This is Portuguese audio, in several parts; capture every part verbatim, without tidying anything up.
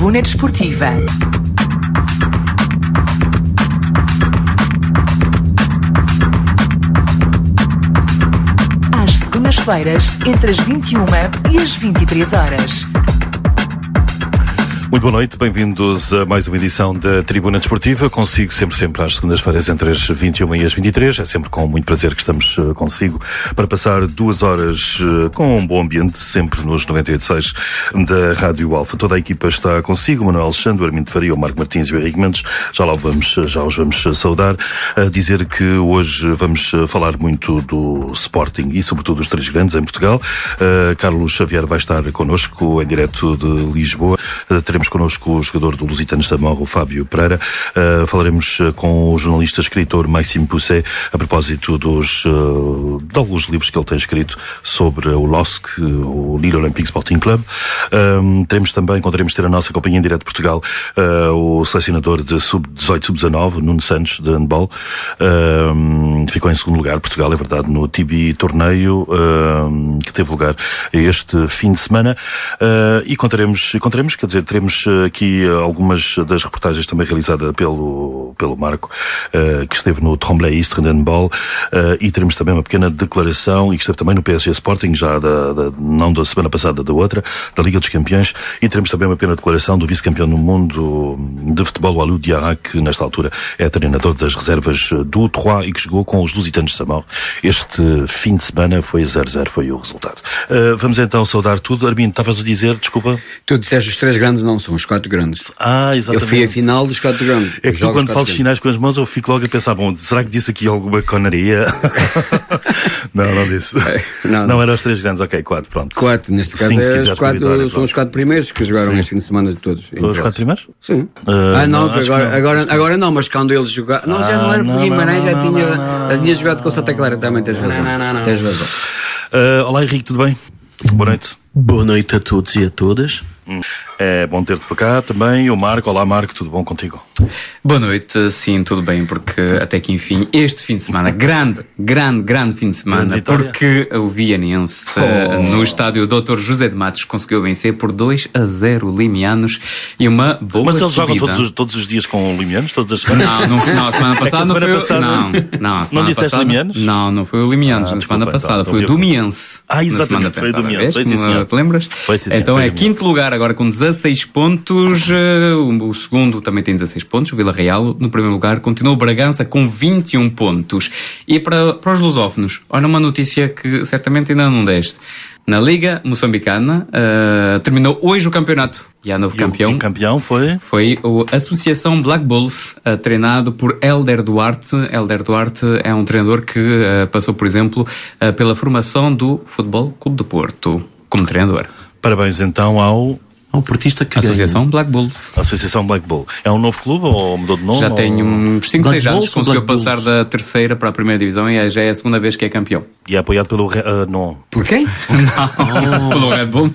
Tribuna Desportiva. Às segundas-feiras, entre as vinte e uma e as vinte e três horas. Muito boa noite, bem-vindos a mais uma edição da Tribuna Desportiva. Consigo sempre, sempre às segundas-feiras entre as vinte e uma e as vinte e três. É sempre com muito prazer que estamos uh, consigo para passar duas horas uh, com um bom ambiente, sempre nos noventa e oito ponto seis da Rádio Alfa. Toda a equipa está consigo, o Manuel Alexandre, o Armindo Faria, o Marco Martins e o Henrique Mendes. Já lá vamos, já os vamos saudar. A dizer que hoje vamos falar muito do Sporting e sobretudo dos três grandes em Portugal. Uh, Carlos Xavier vai estar connosco em direto de Lisboa. Uh, teremos connosco o jogador do Lusitanos da Morra, o Fábio Pereira. Uh, falaremos uh, com o jornalista escritor Maxime Pousset a propósito dos, uh, de alguns livros que ele tem escrito sobre o L O S C, o Lille Olympique Sporting Club. Um, teremos também, encontraremos ter a nossa companhia em direto de Portugal, uh, o selecionador de sub dezoito, sub dezanove, Nuno Santos, de handball. Um, ficou em segundo lugar, Portugal, é verdade, no T B torneio um, que teve lugar este fim de semana. Uh, e contaremos, contaremos, quer dizer, teremos aqui algumas das reportagens também realizadas pelo, pelo Marco, uh, que esteve no Tremblay East de handball, uh, e teremos também uma pequena declaração, e que esteve também no P S G Sporting, já da, da, não da semana passada, da outra, da Liga dos Campeões, e teremos também uma pequena declaração do vice-campeão do mundo de futebol, o Alou Diarra, que nesta altura é treinador das reservas do Troyes e que jogou com os Lusitanos de Samor. Este fim de semana foi zero a zero, foi o resultado. Uh, vamos então saudar tudo. Armindo, estavas a dizer, desculpa? Tu disseste os três grandes, não, são os quatro grandes. Ah, exatamente. Eu fui a final dos quatro grandes. É que tu, quando falas finais com as mãos, eu fico logo a pensar, bom, será que disse aqui alguma conaria? Não, não disse. É, não, não, não eram os três grandes, ok, quatro, pronto. Quatro, neste caso. Sim, é os quatro, vitória, são os quatro primeiros que jogaram Sim. este fim de semana de todos. Os quatro primeiros? Sim. Uh, ah, não, não agora, não. Agora, agora não, mas quando eles jogaram. Não, ah, já não era porque Guimarães já tinha, não, não, não, já tinha jogado com o Santa Clara, também tens razão. Não, não, não, tens razão. Uh, olá, Henrique, tudo bem? Boa noite. Boa noite a todos e a todas. É bom ter-te por cá também. O Marco, olá Marco, tudo bom contigo? Boa noite, sim, tudo bem, porque até que enfim, este fim de semana, grande, grande, grande fim de semana, porque o Vianense oh. no estádio doutor José de Matos conseguiu vencer por dois a zero o Limianos e uma boa Mas eles subida. jogam todos os, todos os dias com o Limianos, todas as semanas? Não, não, não a semana passada é semana não foi passada... o... Não, não, a semana não disseste passada... Limianos? Não, não foi o Limianos ah, na semana desculpa, passada, então, foi o Domiense. Ah, exatamente, foi o Domiense, foi sim, senhor. Te lembras? Foi sim, senhor. Então foi é quinto lugar agora com dezasseis pontos, o segundo também tem dezasseis pontos, o Vila Real. No primeiro lugar continua o Bragança com vinte e um pontos. E para, para os lusófonos, olha uma notícia que certamente ainda não deste. Na Liga Moçambicana, uh, terminou hoje o campeonato. E há novo e campeão. O, o campeão foi? Foi a Associação Black Bulls, uh, treinado por Hélder Duarte. Hélder Duarte é um treinador que uh, passou, por exemplo, uh, pela formação do Futebol Clube do Porto, como treinador. Parabéns então ao... Um portista que Associação ganha. Black Bulls. Associação Black Bull. É um novo clube ou mudou de nome? Já tem uns cinco, seis anos. Conseguiu Black passar Bulls? Da terceira para a primeira divisão e já é a segunda vez que é campeão. E é apoiado pelo... Uh, não. Por quem? Não, pelo Red Bull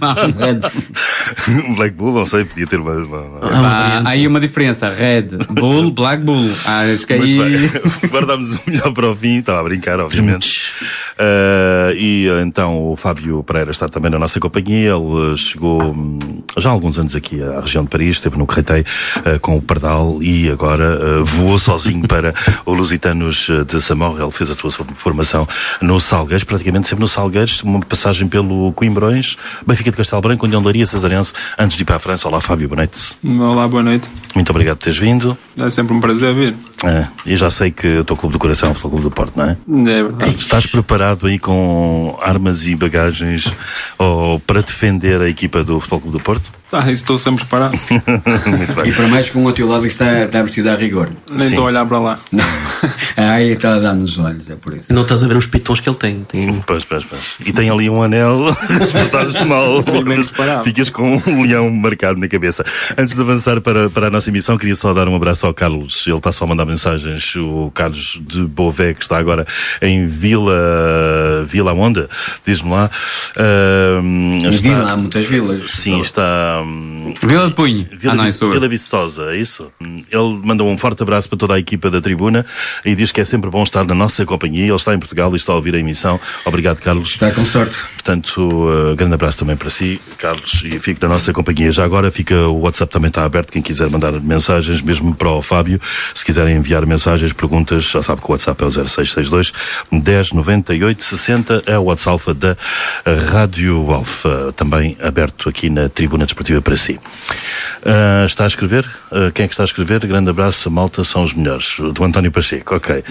não. Black Bull, não sei, podia ter uma... uma, uma... Ah, há aí uma diferença. Red Bull, Black Bull. Acho que aí... Guardamos o melhor para o fim. Estava a brincar, obviamente. Uh, e então o Fábio Pereira está também na nossa companhia. Ele chegou já há alguns anos aqui à região de Paris, esteve no Créteil uh, com o Pardal e agora uh, voou sozinho para o Lusitanos de Samor. Ele fez a sua formação no Salgueiros, praticamente sempre no Salgueiros, uma passagem pelo Coimbrões, Benfica de Castelo Branco, União de Leiria, Cesarense, antes de ir para a França. Olá Fábio, boa noite. Olá, boa noite. Muito obrigado por teres vindo. É sempre um prazer vir. É, e já sei que o teu clube do coração é o Futebol Clube do Porto, não é? É verdade. Estás preparado aí com armas e bagagens ou para defender a equipa do Futebol Clube do Porto? Ah, isso estou sempre preparado. Muito bem. E para mais com um outro lado que está, está vestido a rigor. Nem estou a olhar para lá. Não. Aí está a dar nos olhos, é por isso. Não estás a ver os pitons que ele tem. tem... Pois, pois, pois. E tem ali um anel, se estás mal, ficas com um leão marcado na cabeça. Antes de avançar para, para a nossa emissão, queria só dar um abraço ao Carlos. Ele está só a mandar mensagens. O Carlos de Beauvais, que está agora em Vila... Vila Onda, diz-me lá. Uh, está... Vila, há muitas vilas. Sim, está... Vila de Punho. Vila, ah, não, Vic... Vila Viçosa, é isso? Ele mandou um forte abraço para toda a equipa da Tribuna e diz que é sempre bom estar na nossa companhia. Ele está em Portugal e está a ouvir a emissão. Obrigado, Carlos. Está com sorte. Portanto, portanto, uh, grande abraço também para si, Carlos, e fico na nossa companhia. Já agora fica, o WhatsApp também está aberto, quem quiser mandar mensagens, mesmo para o Fábio, se quiserem enviar mensagens, perguntas, já sabe que o WhatsApp é o zero seis seis dois, dez, noventa e oito, sessenta, é o WhatsApp da Rádio Alfa, também aberto aqui na Tribuna Desportiva para si. Uh, está a escrever? Uh, quem é que está a escrever? Grande abraço, a malta são os melhores. Do António Pacheco, ok.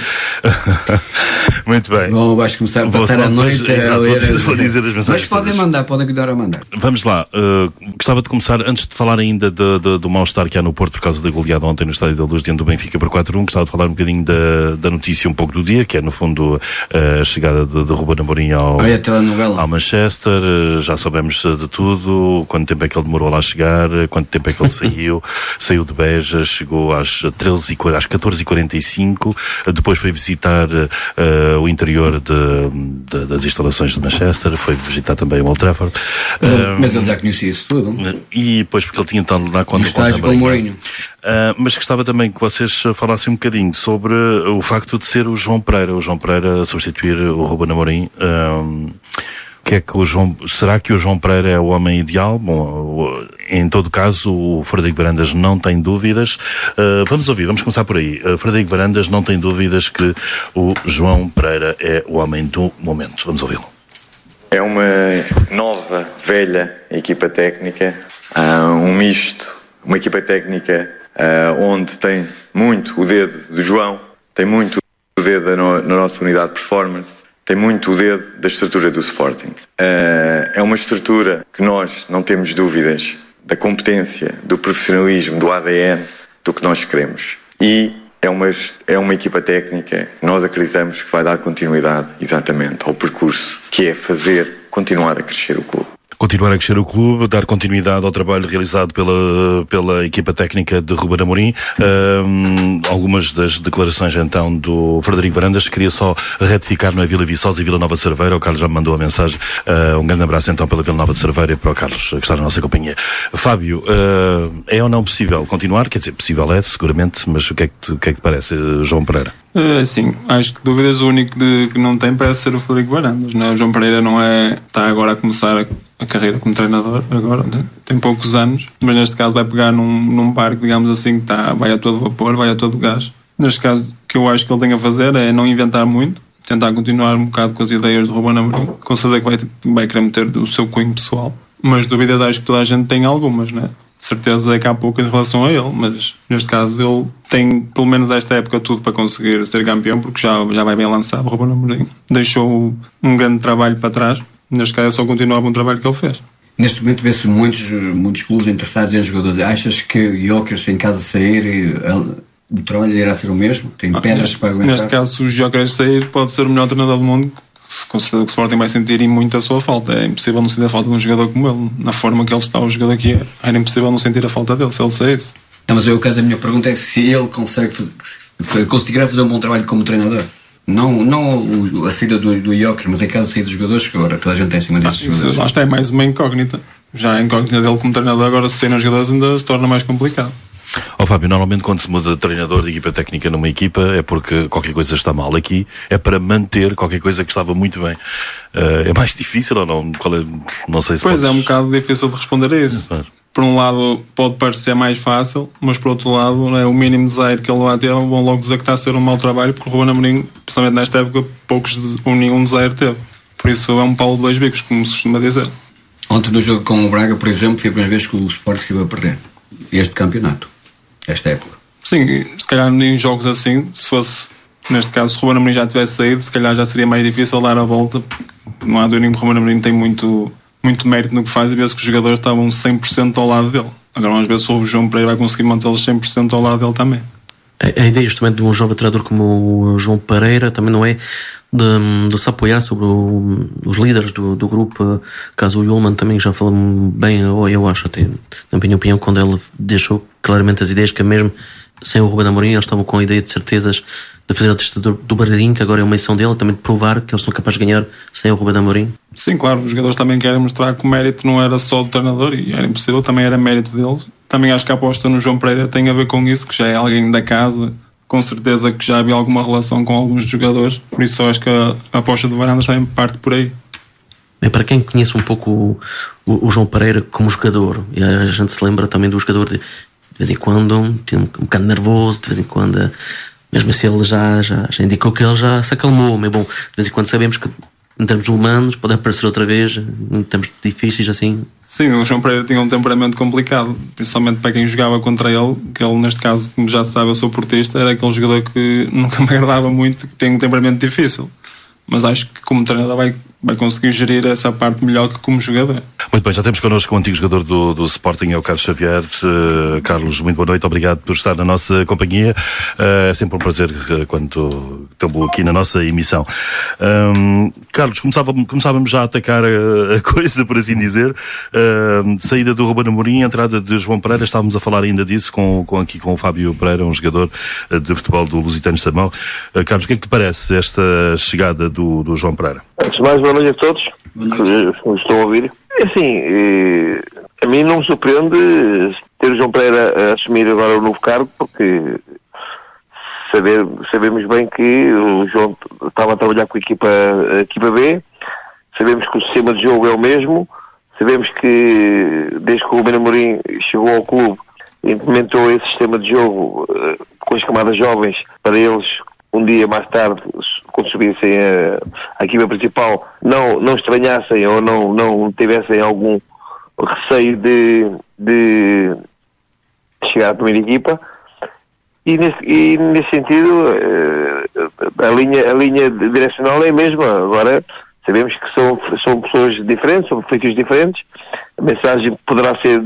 Muito bem. Bom, vais começar a passar a noite depois, a ler. Exato, vou dizer as mensagens. Mas podem mandar, podem ajudar a mandar. Vamos lá. Uh, gostava de começar, antes de falar ainda de, de, do mal-estar que há no Porto por causa da goleada ontem no Estádio da Luz diante do Benfica por quatro a um, gostava de falar um bocadinho da, da notícia um pouco do dia, que é no fundo a chegada de, de Ruben Amorim ao, Olha, a telenovela. ao Manchester. Uh, já sabemos de tudo, quanto tempo é que ele demorou lá a chegar, quanto tempo é que ele saiu. Saiu de Beja, chegou às, treze, às catorze e quarenta e cinco, depois foi visitar uh, o interior de, de, das instalações de Manchester, foi visitar também o Old Trafford. Mas, uh, mas ele já conhecia isso tudo. E depois porque ele tinha estado lá quando estágio com o Mourinho. Uh, mas gostava também que vocês falassem um bocadinho sobre o facto de ser o João Pereira, o João Pereira substituir o Ruben Amorim. Uh, que é que o João, será que o João Pereira é o homem ideal? Bom, em todo caso, o Frederico Varandas não tem dúvidas. Uh, vamos ouvir, vamos começar por aí. Uh, Frederico Varandas não tem dúvidas que o João Pereira é o homem do momento. Vamos ouvi-lo. É uma nova, velha equipa técnica, uh, um misto, uma equipa técnica uh, onde tem muito o dedo do João, tem muito o dedo no, na nossa unidade de performance, tem muito o dedo da estrutura do Sporting. Uh, é uma estrutura que nós não temos dúvidas da competência, do profissionalismo, do A D N, do que nós queremos. E é uma, é uma equipa técnica que nós acreditamos que vai dar continuidade exatamente ao percurso, que é fazer continuar a crescer o clube. Continuar a crescer o clube, dar continuidade ao trabalho realizado pela, pela equipa técnica de Ruben Amorim. Um, algumas das declarações então do Frederico Varandas, queria só retificar, não é Vila Viçosa e Vila Nova de Cerveira. O Carlos já me mandou a mensagem. Uh, um grande abraço então pela Vila Nova de Cerveira e para o Carlos que está na nossa companhia. Fábio, uh, é ou não possível continuar? Quer dizer, possível é, seguramente, mas o que é que te, o que é que te parece, João Pereira? Uh, sim, acho que dúvidas o único de, que não tem parece ser o Frederico Varandas, não é? O João Pereira não é, está agora a começar a, a carreira como treinador, agora, né? Tem poucos anos, mas neste caso vai pegar num, num barco, digamos assim, que está, vai a todo vapor, vai a todo gás. Neste caso, o que eu acho que ele tem a fazer é não inventar muito, tentar continuar um bocado com as ideias de Ruben Amorim, com certeza que vai, vai querer meter o seu cunho pessoal, mas dúvidas acho que toda a gente tem algumas, né? Certeza é que há poucas em relação a ele, mas neste caso ele tem pelo menos esta época tudo para conseguir ser campeão, porque já, já vai bem lançado. O Ruben Amorim deixou um grande trabalho para trás, neste caso é só continuar o bom trabalho que ele fez. Neste momento vê-se muitos, muitos clubes interessados em jogadores. Achas que o Jóqueres, em caso de sair, ele, o trabalho irá ser o mesmo? Tem ah, pedras neste, para aguentar? Neste caso, se o Jóqueres sair, pode ser o melhor treinador do mundo. Com certeza que o Sporting vai sentir muito a sua falta. É impossível não sentir a falta de um jogador como ele. Na forma que ele está, o jogador que é, era impossível não sentir a falta dele, se ele saísse. Não, mas eu, o caso, a minha pergunta é se ele consegue fazer, conseguirá fazer um bom trabalho como treinador. Não, não a saída do, do Jóqueres, mas em caso de saída dos jogadores, que agora toda a gente tem em cima desses ah, jogadores. Lá está, é mais uma incógnita. Já a incógnita dele como treinador, agora se saírem os jogadores ainda se torna mais complicado. Ó oh, Fábio, normalmente quando se muda de treinador de equipa técnica numa equipa é porque qualquer coisa está mal. Aqui é para manter qualquer coisa que estava muito bem. Uh, é mais difícil ou não? Qual é? Não sei se Pois podes... é um bocado difícil de responder a isso. É, por um lado pode parecer mais fácil, mas por outro lado é o mínimo desaire que ele vai ter, vão logo dizer que está a ser um mau trabalho, porque o Ruben Amorim, principalmente nesta época, poucos ou nenhum desaire teve. Por isso é um pau de dois bicos, como se costuma dizer. Ontem no jogo com o Braga, por exemplo, foi a primeira vez que o Sporting se ia a perder este campeonato. Esta época. Sim, se calhar em jogos assim, se fosse, neste caso, se o Ruben Amorim já tivesse saído, se calhar já seria mais difícil dar a volta, porque não há dúvida que o Ruben Amorim tem muito, muito mérito no que faz e vê-se que os jogadores estavam cem por cento ao lado dele. Agora vamos ver se o João Pereira vai conseguir mantê-los cem por cento ao lado dele também. A, a ideia justamente de um jovem treinador como o João Pereira também não é de, de se apoiar sobre o, os líderes do, do grupo, caso o Yulman também já falou bem, ou eu acho até, na minha opinião, quando ele deixou claramente as ideias que mesmo sem o Ruben Amorim eles estavam com a ideia de certezas de fazer a testa do, do Barreirinho, que agora é uma missão dele, também de provar que eles são capazes de ganhar sem o Ruben Amorim. Sim, claro, os jogadores também querem mostrar que o mérito não era só do treinador e era impossível, também era mérito deles. Também acho que a aposta no João Pereira tem a ver com isso, que já é alguém da casa, com certeza que já havia alguma relação com alguns jogadores, por isso acho que a, a aposta do Varandas também parte por aí. Bem, para quem conhece um pouco o, o, o João Pereira como jogador, e a gente se lembra também do jogador de, de vez em quando tinha um, um bocado nervoso, de vez em quando, mesmo assim ele já, já, já indicou que ele já se acalmou, mas bom, de vez em quando sabemos que em termos humanos pode aparecer outra vez, em termos difíceis assim. Sim, o João Pereira tinha um temperamento complicado, principalmente para quem jogava contra ele, que ele neste caso, como já se sabe, eu sou portista, era aquele jogador que nunca me agradava muito, que tem um temperamento difícil. Mas acho que como treinador vai, vai conseguir gerir essa parte melhor que como jogador. Muito bem, já temos connosco o antigo jogador do, do Sporting, é o Carlos Xavier. Uh, Carlos, muito boa noite, obrigado por estar na nossa companhia. Uh, é sempre um prazer uh, quando estou aqui na nossa emissão. Um, Carlos, começávamos, começávamos já a atacar a, a coisa, por assim dizer. Uh, saída do Ruben Amorim, entrada de João Pereira, estávamos a falar ainda disso com, com, aqui com o Fábio Pereira, um jogador uh, de futebol do Lusitano de Samão. Uh, Carlos, o que é que te parece esta chegada do, do João Pereira? Antes de mais, boa noite a todos que estão a ouvir. Assim, a mim não me surpreende ter o João Pereira a assumir agora o novo cargo, porque saber, sabemos bem que o João estava a trabalhar com a equipa, a equipa B, sabemos que o sistema de jogo é o mesmo, sabemos que desde que o Ruben Amorim chegou ao clube, implementou esse sistema de jogo com as camadas jovens para eles um dia mais tarde, quando subissem a, a equipa principal, não, não estranhassem ou não, não tivessem algum receio de, de chegar à primeira equipa. E nesse, e nesse sentido, a linha, a linha direcional é a mesma. Agora, sabemos que são, são pessoas diferentes, são feitios diferentes, a mensagem poderá ser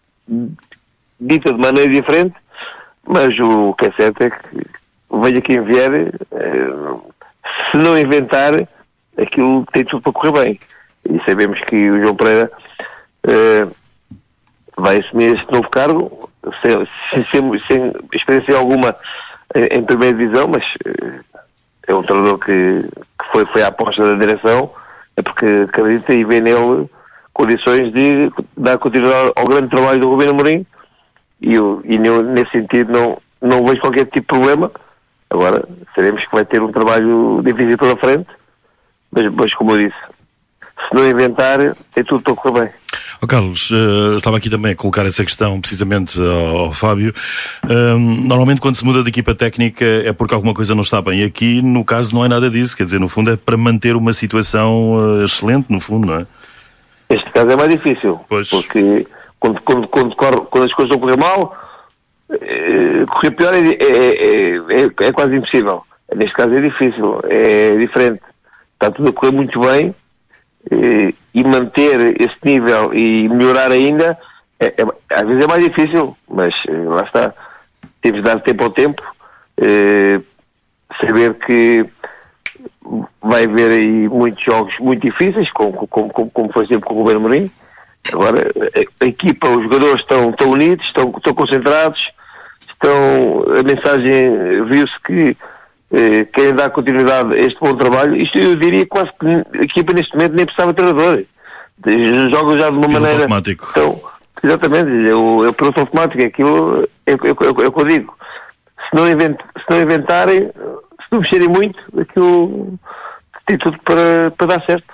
dita de maneira diferente, mas o que é certo é que venha quem vier, se não inventar, aquilo tem tudo para correr bem. E sabemos que o João Pereira uh, vai assumir este novo cargo, sem, sem, sem experiência alguma em, em primeira divisão, mas uh, é um treinador que, que foi, foi à aposta da direção, é porque acredita e vê nele condições de dar continuidade ao grande trabalho do Ruben Amorim, e, eu, e nesse sentido não, não vejo qualquer tipo de problema. Agora, sabemos que vai ter um trabalho difícil pela frente, mas, mas como eu disse, se não inventar, é tudo para correr bem. Oh, Carlos, uh, estava aqui também a colocar essa questão precisamente ao, ao Fábio. Uh, normalmente quando se muda de equipa técnica é porque alguma coisa não está bem. Aqui, no caso, não é nada disso. Quer dizer, no fundo é para manter uma situação uh, excelente, no fundo, não é? Neste caso é mais difícil, pois. Porque quando, quando, quando, quando as coisas estão a correr mal, Uh, correr pior é, é, é, é quase impossível. Neste caso é difícil, é diferente. Está tudo a correr muito bem, uh, e manter esse nível e melhorar ainda é, é, às vezes é mais difícil, mas uh, lá está, temos de dar tempo ao tempo, uh, saber que vai haver aí muitos jogos muito difíceis, como, como, como, como foi sempre com o Ruben Amorim. Agora a, a equipa, os jogadores estão, estão unidos, estão, estão concentrados, estão, a mensagem viu-se que eh, querem dar continuidade a este bom trabalho. Isto eu diria quase que a equipa neste momento nem precisava de treinador, jogam já de uma piloto maneira automático. Então, exatamente, é o, é o piloto automático, aquilo é, é, é, é o que eu digo. Se não, invent, se não inventarem, se não mexerem muito, aquilo tem tudo para, para dar certo.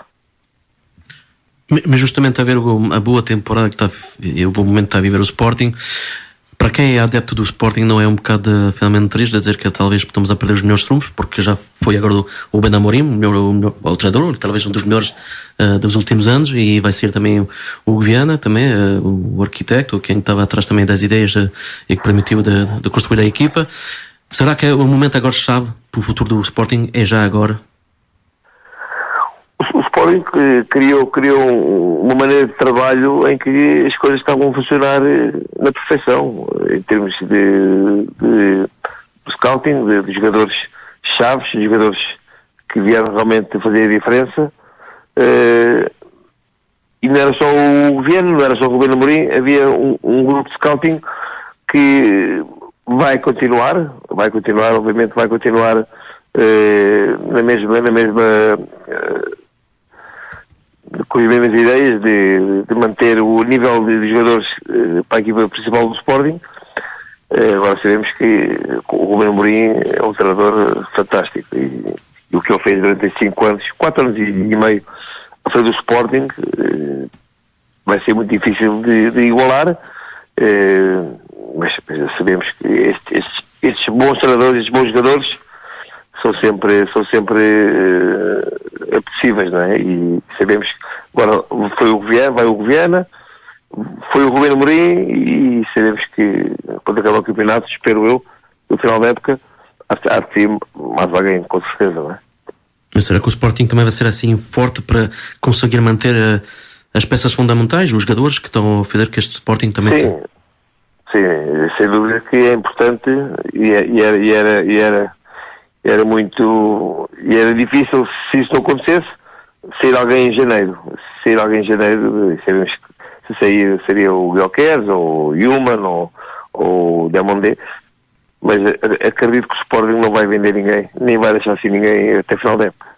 Mas justamente a ver a boa temporada que está, e o bom momento que está a viver o Sporting, para quem é adepto do Sporting não é um bocado finalmente triste a dizer que talvez estamos a perder os melhores trunfos, porque já foi agora o Ruben Amorim, o, melhor, o, melhor, o treinador, talvez um dos melhores uh, dos últimos anos, e vai ser também o, o Viana, também, uh, o arquiteto, quem estava atrás também das ideias uh, e que permitiu de, de construir a equipa. Será que é o momento agora chave para o futuro do Sporting? É já agora? O Sporting criou, criou uma maneira de trabalho em que as coisas estavam a funcionar na perfeição, em termos de, de, de scouting, de, de jogadores chaves, de jogadores que vieram realmente fazer a diferença. Uh, e não era só o Viana, não era só o Ruben Amorim, havia um, um grupo de scouting que vai continuar, vai continuar, obviamente vai continuar uh, na mesma, na mesma uh, com as mesmas ideias de, de manter o nível de jogadores uh, para a equipa principal do Sporting. Uh, agora sabemos que o Ruben Amorim é um treinador fantástico e, e o que ele fez durante estes cinco anos, quatro anos e, e meio à frente do Sporting, uh, vai ser muito difícil de, de igualar, uh, mas, mas sabemos que estes, estes, estes bons treinadores, estes bons jogadores são sempre, são sempre uh, apetecíveis, não é? E sabemos que agora foi o Viana, vai o Viana, foi o Ruben Amorim, e sabemos que quando acabar o campeonato, espero eu, no final da época, há de ter mais alguém, com certeza, não é? Mas será que o Sporting também vai ser assim forte para conseguir manter uh, as peças fundamentais, os jogadores que estão a fazer que este Sporting também sim, tem? Sim, sem dúvida que é importante, e, e, era, e, era, e era, era muito, e era difícil, se isso não acontecesse, sair alguém em janeiro. Sair alguém em janeiro, sabemos que se sair seria o Guilherme, ou o Human, ou, ou o Diamondé, mas acredito que o Sporting não vai vender ninguém, nem vai deixar assim ninguém até final da época.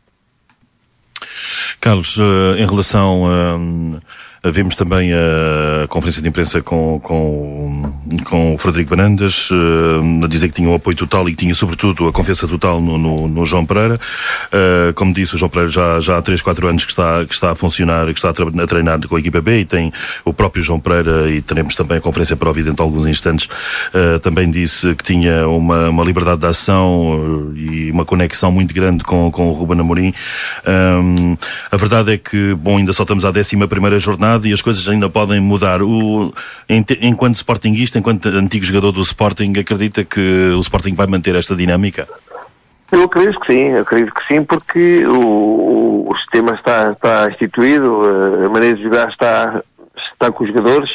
Carlos, em relação a, vimos também a conferência de imprensa com, com, com o Frederico Varandas, a dizer que tinha um apoio total e que tinha sobretudo a confiança total no, no, no João Pereira. Como disse, o João Pereira já, já há três, quatro anos que está, que está a funcionar, que está a treinar com a equipa B, e tem o próprio João Pereira, e teremos também a conferência para ouvir dentro de alguns instantes, também disse que tinha uma, uma liberdade de ação e uma conexão muito grande com, com o Ruben Amorim. A verdade é que, bom, ainda só estamos à décima primeira jornada e as coisas ainda podem mudar. O, enquanto sportinguista, enquanto antigo jogador do Sporting, acredita que o Sporting vai manter esta dinâmica? Eu acredito que sim, acredito que sim, porque o, o sistema está, está instituído, a maneira de jogar está, está com os jogadores,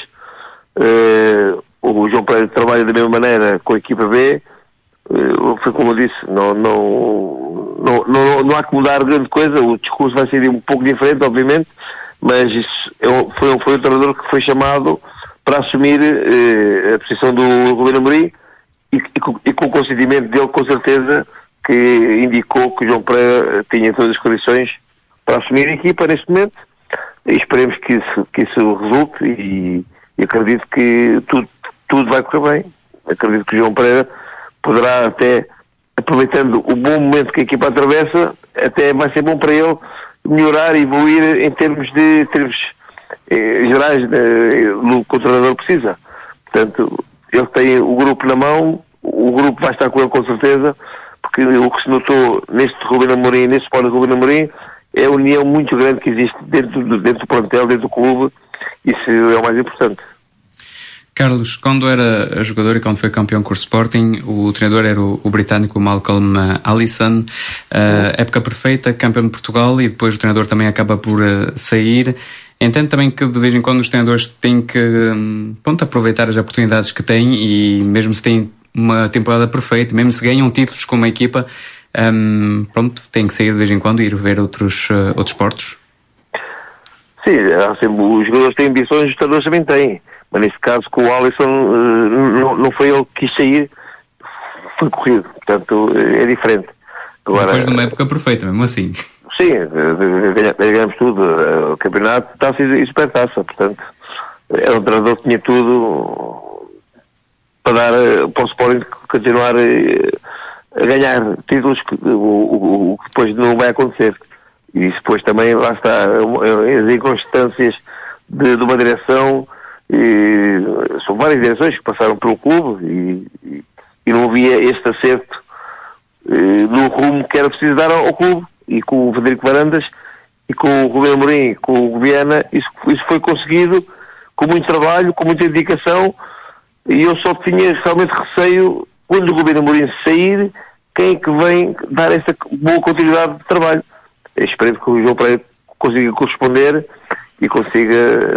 uh, o João Pereira trabalha da mesma maneira com a equipa B, uh, foi como eu disse, não, não, não, não, não há que mudar grande coisa, o discurso vai ser um pouco diferente, obviamente, mas isso foi, foi um treinador que foi chamado para assumir uh, a posição do Ruben Amorim, e, e, com, e com o consentimento dele, com certeza, que indicou que o João Pereira tinha todas as condições para assumir a equipa neste momento, e esperemos que isso, que isso resulte, e, e acredito que tudo, tudo vai correr bem. Acredito que o João Pereira poderá até, aproveitando o bom momento que a equipa atravessa, até vai ser bom para ele melhorar e evoluir em termos de termos eh, gerais eh, no que o treinador precisa. Portanto, ele tem o grupo na mão, o grupo vai estar com ele com certeza, porque o que se notou neste Ruben Amorim, neste Sporting Ruben Amorim, é a união muito grande que existe dentro do, dentro do plantel, dentro do clube. Isso é o mais importante. Carlos, quando era jogador e quando foi campeão com o Sporting, o treinador era o, o britânico Malcolm Allison, uh, época perfeita, campeão de Portugal, e depois o treinador também acaba por uh, sair. Entendo também que de vez em quando os treinadores têm que um, pronto, aproveitar as oportunidades que têm, e mesmo se têm uma temporada perfeita, mesmo se ganham títulos com uma equipa, um, pronto, têm que sair de vez em quando e ir ver outros, uh, outros esportes. Sim, sempre, os jogadores têm ambições, os treinadores também têm. Mas nesse caso, com o Alisson, uh, não, não foi ele que quis sair, foi corrido. Portanto, é diferente. Agora, depois de uma época perfeita, mesmo assim. Sim, ganhamos tudo. O campeonato, taça e supertaça. Portanto, é um treinador que tinha tudo para dar, para o Sporting continuar a ganhar títulos, o, o, o que depois não vai acontecer. E depois também, lá está, as inconstâncias de, de uma direção. E são várias direções que passaram pelo clube, e, e, e não havia este acerto e, no rumo que era preciso dar ao, ao clube, e com o Frederico Varandas e com o Ruben Amorim, com o Viana, isso, isso foi conseguido com muito trabalho, com muita dedicação, e eu só tinha realmente receio, quando o Ruben Amorim sair, quem é que vem dar essa boa continuidade de trabalho. Eu espero que o João Pereira consiga corresponder e consiga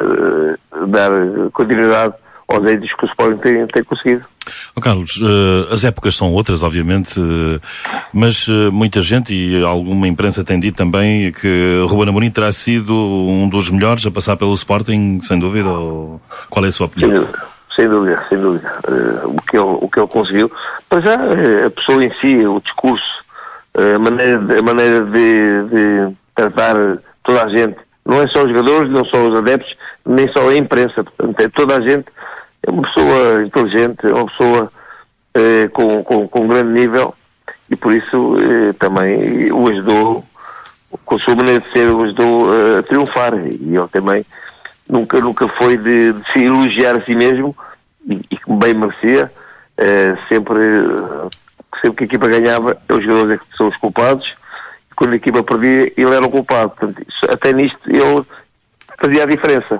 uh, dar continuidade aos êxitos que o Sporting tem, tem conseguido. Oh, Carlos, uh, as épocas são outras, obviamente, uh, mas uh, muita gente e alguma imprensa tem dito também que o Ruben Amorim terá sido um dos melhores a passar pelo Sporting, sem dúvida, ou qual é a sua opinião? Sem dúvida, sem dúvida. Uh, o, que ele, o que ele conseguiu, para já, a pessoa em si, o discurso, a maneira, a maneira de, de tratar toda a gente, não é só os jogadores, não só os adeptos, nem só a imprensa, portanto, é toda a gente. É uma pessoa inteligente, é uma pessoa eh, com, com, com um grande nível, e por isso eh, também o ajudou, com a sua maneira de ser, o ajudou a triunfar. E ele também nunca, nunca foi de, de se elogiar a si mesmo, e, e que bem merecia. Uh, sempre, sempre que a equipa ganhava, os jogadores é que são os culpados, e quando a equipa perdia, ele era o culpado. Portanto, isso, até nisto ele fazia a diferença.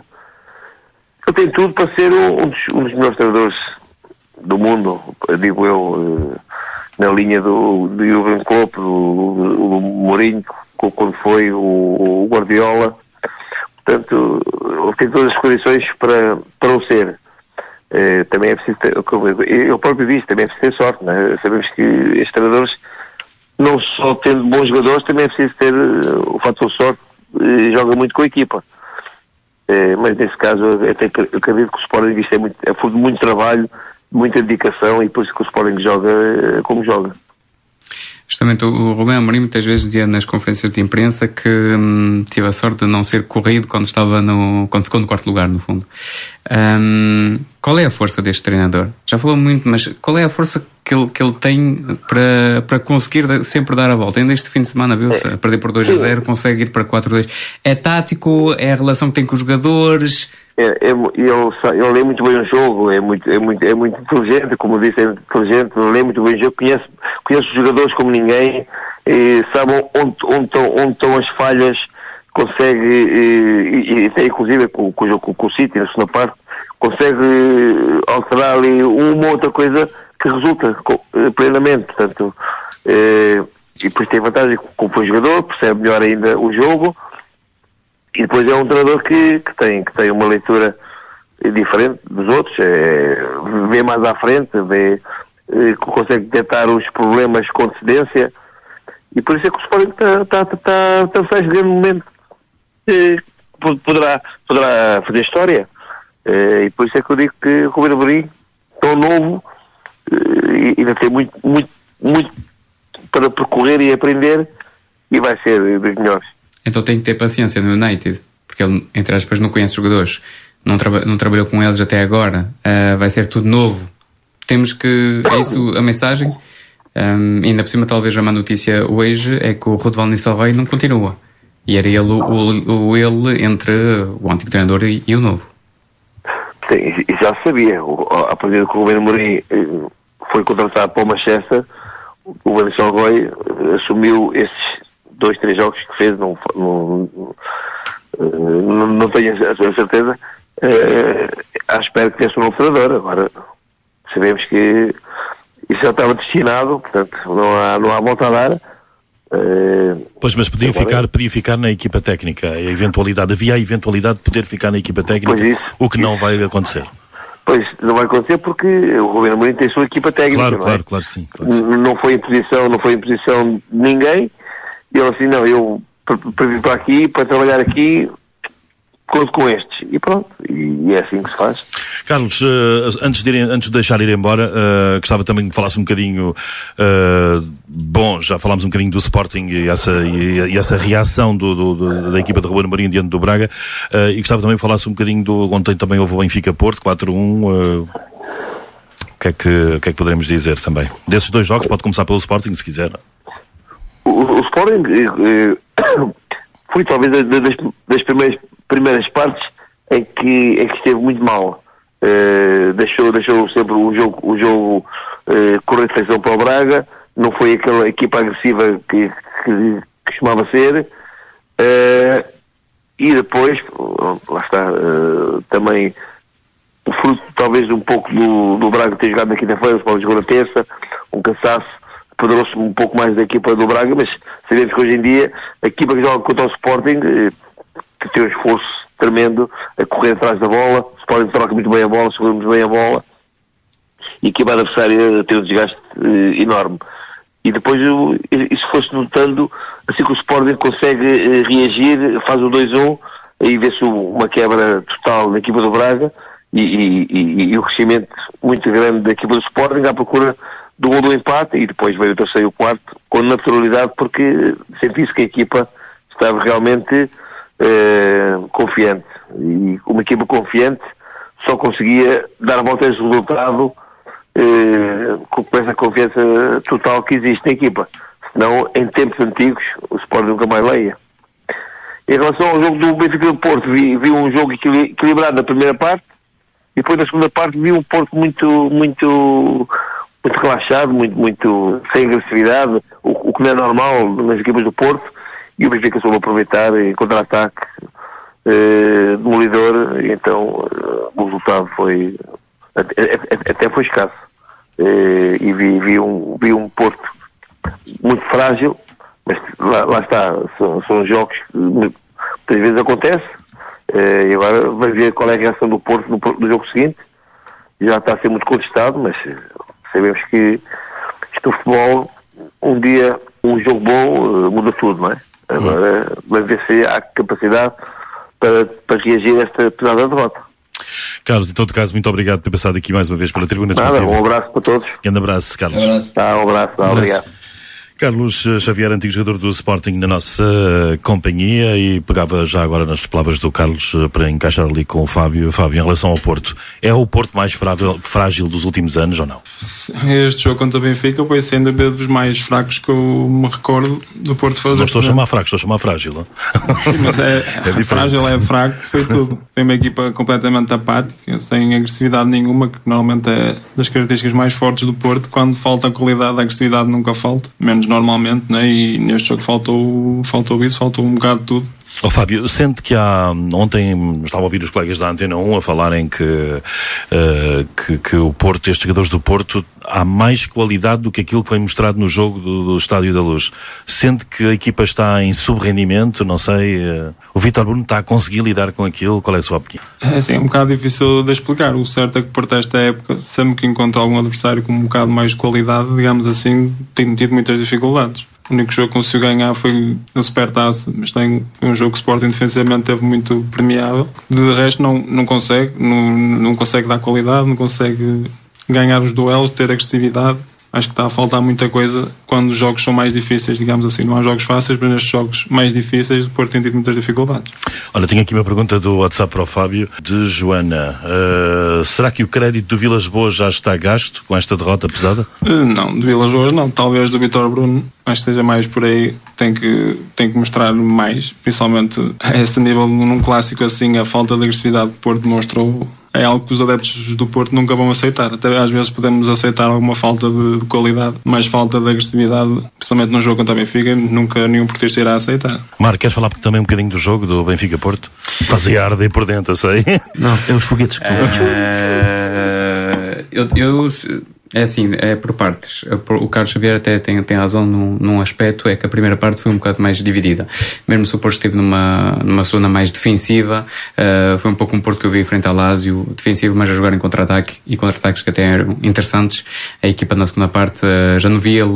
Ele tem tudo para ser um, um, dos, um dos melhores treinadores do mundo, digo eu, uh, na linha do, do Jürgen Klopp, do, do, do Mourinho, quando foi o, o Guardiola. Portanto, ele tem todas as condições para, para o ser. Uh, também é preciso ter, como eu, eu próprio disse, também é preciso ter sorte, né? Sabemos que estes treinadores, não só tendo bons jogadores, também é preciso ter uh, o fator sorte, uh, joga muito com a equipa. Uh, mas nesse caso, eu, até, eu acredito que o Sporting, isto é, muito, é fruto de muito trabalho, muita dedicação, e por isso que o Sporting joga uh, como joga. Justamente o Rubén Amorim muitas vezes dizia nas conferências de imprensa que hum, tive a sorte de não ser corrido quando estava no, quando ficou no quarto lugar, no fundo. Hum, qual é a força deste treinador? Já falou muito, mas qual é a força que ele, que ele tem para, para conseguir sempre dar a volta? Ainda este fim de semana viu-se, a perder por dois a zero, consegue ir para quatro a dois. É tático? É a relação que tem com os jogadores? É, é, ele, ele lê muito bem o jogo, é muito, é, muito, é muito inteligente, como disse, é inteligente, lê muito bem o jogo, conhece, conhece os jogadores como ninguém, e sabe onde, onde, estão, onde estão as falhas, consegue, e, e até inclusive com, com, com, com o City na segunda parte, consegue alterar ali uma ou outra coisa que resulta plenamente. Portanto, é, e depois tem vantagem como foi jogador, percebe melhor ainda o jogo. E depois é um treinador que, que, tem, que tem uma leitura diferente dos outros, é, vê mais à frente, vê, é, consegue detectar os problemas com antecedência, e por isso é que o Sporting está tá, tá, tá, tá, tá grande momento. É, poderá, poderá fazer história, é, e por isso é que eu digo que o Rubén Amorim, tão novo, é, ainda tem muito, muito, muito para percorrer e aprender, e vai ser dos melhores. Então tem que ter paciência no United, porque ele, entre aspas, não conhece os jogadores, não, traba- não trabalhou com eles até agora, uh, vai ser tudo novo. Temos que, é isso a mensagem. Um, ainda por cima, talvez a má notícia hoje é que o Ruud van Nistelrooy não continua, e era ele o, o, o ele entre o antigo treinador e, e o novo. Sim, e já sabia, o, a partir que o Rubén Amorim foi contratado para o Manchester, o Van Nistelrooy assumiu esses dois, três jogos que fez, não, não, não, não tenho a certeza, é, à espera que tivesse um novo treinador. Agora sabemos que isso já estava destinado, portanto não há, não há volta a dar. É, pois, mas podia ficar, podia ficar na equipa técnica, a eventualidade, havia a eventualidade de poder ficar na equipa técnica, isso, o que não vai acontecer. Pois, não vai acontecer porque o Rubén Amorim tem a sua equipa técnica. Claro, não é? claro, claro, sim, claro, sim. Não foi imposição, não foi imposição de ninguém. E ele assim, não, eu para vir para aqui, para trabalhar aqui, conto com estes. E pronto, e é assim que se faz. Carlos, uh, antes, de ir, antes de deixar ir embora, uh, gostava também que falasse um bocadinho, uh, bom, já falámos um bocadinho do Sporting e essa, e, e essa reação do, do, do, da equipa de Rubén Amorim diante do Braga, uh, e gostava também que falasse um bocadinho do, ontem também houve o Benfica-Porto, quatro a um, uh, o que é que, o que é que poderemos dizer também? Desses dois jogos, pode começar pelo Sporting, se quiser. O, o Sporting eh, foi talvez das, das primeiras, primeiras partes em que, em que esteve muito mal. Eh, deixou, deixou sempre o jogo, o jogo eh, correr de feição para o Braga, não foi aquela equipa agressiva que, que, que costumava ser. Eh, e depois, lá está, eh, também o fruto talvez um pouco do, do Braga ter jogado na quinta-feira, o Sporting jogou na terça, um cansaço. Poderou-se um pouco mais da equipa do Braga, mas sabemos que hoje em dia a equipa que joga contra o Sporting eh, que tem um esforço tremendo a correr atrás da bola, o Sporting troca muito bem a bola, segura muito bem a bola, e a equipa adversária tem um desgaste eh, enorme. E depois isso foi-se notando, assim que o Sporting consegue eh, reagir, faz o dois a um, aí vê-se uma quebra total na equipa do Braga e, e, e, e o crescimento muito grande da equipa do Sporting à procura do gol do empate, e depois veio o terceiro e o quarto com naturalidade, porque senti-se que a equipa estava realmente eh, confiante, e uma equipa confiante só conseguia dar a volta a esse resultado eh, com essa confiança total que existe na equipa. Senão, em tempos antigos, o Sporting nunca mais leia. Em relação ao jogo do Benfica do Porto, vi, vi um jogo equilibrado na primeira parte, e depois na segunda parte vi um Porto muito, muito, muito relaxado, muito, muito sem agressividade, o, o que não é normal nas equipas do Porto, e o Benfica soube aproveitar em contra-ataque eh, demolidor, e então eh, o resultado foi até, até foi escasso. Eh, e vi, vi, um, vi um Porto muito frágil, mas lá, lá está, são, são jogos que muitas vezes acontece, eh, e agora vai ver qual é a reação do Porto no, no jogo seguinte. Já está a ser muito contestado, mas sabemos que isto no futebol, um dia um jogo bom uh, muda tudo, não é? Agora hum. vai ver se há capacidade para, para reagir a esta pesada derrota. Carlos, em todo caso, muito obrigado por ter passado aqui mais uma vez pela Tribuna Nada, Desportiva. um abraço para todos. Grande abraço, Carlos. Um abraço. Tá, um abraço, tá, um abraço. Obrigado. Carlos Xavier, antigo jogador do Sporting na nossa companhia, e pegava já agora nas palavras do Carlos para encaixar ali com o Fábio. Fábio, em relação ao Porto, é o Porto mais frágil, frágil dos últimos anos ou não? Este jogo contra o Benfica foi sendo um dos mais fracos que eu me recordo do Porto fazer. Não estou a chamar fraco, estou a chamar frágil. Não? Sim, mas é, é frágil, é fraco, foi tudo. Foi uma equipa completamente apática, sem agressividade nenhuma, que normalmente é das características mais fortes do Porto. Quando falta qualidade, a agressividade nunca falta, menos normalmente, né? E neste jogo faltou, faltou isso, faltou um bocado de tudo. Oh, Fábio, sente que há, ontem estava a ouvir os colegas da Antena um a falarem que, uh, que, que o Porto, estes jogadores do Porto, há mais qualidade do que aquilo que foi mostrado no jogo do, do Estádio da Luz. Sente que a equipa está em subrendimento, não sei, uh, o Vítor Bruno está a conseguir lidar com aquilo, qual é a sua opinião? É assim, é um bocado difícil de explicar. O certo é que o Porto esta época, sempre que encontra algum adversário com um bocado mais de qualidade, digamos assim, tem tido muitas dificuldades. O único jogo que conseguiu ganhar foi no Supertaça, mas tem, foi um jogo que o Sporting defensivamente teve muito premiável. De resto não, não consegue, não, não consegue dar qualidade, não consegue ganhar os duelos, ter agressividade. Acho que está a faltar muita coisa quando os jogos são mais difíceis, digamos assim. Não há jogos fáceis, mas nestes jogos mais difíceis o Porto tem tido muitas dificuldades. Olha, tenho aqui uma pergunta do WhatsApp para o Fábio, de Joana. Uh, será que o crédito do Vilas Boas já está gasto com esta derrota pesada? Uh, não, do Vilas Boas não. Talvez do Vítor Bruno. Acho que seja mais por aí. Tem que, tem que mostrar mais, principalmente a esse nível, num clássico assim, a falta de agressividade que o Porto demonstrou. É algo que os adeptos do Porto nunca vão aceitar. Até às vezes podemos aceitar alguma falta de, de qualidade, mas falta de agressividade, principalmente num jogo contra o Benfica, nunca nenhum portista irá aceitar. Marco, queres falar também um bocadinho do jogo do Benfica-Porto? Estás a arder por dentro, eu sei. Não, é os foguetes que estão. Uh, eu... eu É assim, é por partes. O Carlos Xavier até tem, tem razão num, num aspecto, é que a primeira parte foi um bocado mais dividida. Mesmo se o Porto esteve numa, numa zona mais defensiva, uh, foi um pouco um Porto que eu vi frente ao Lazio, defensivo, mas a jogar em contra-ataque, e contra-ataques que até eram interessantes. A equipa na segunda parte uh, já não via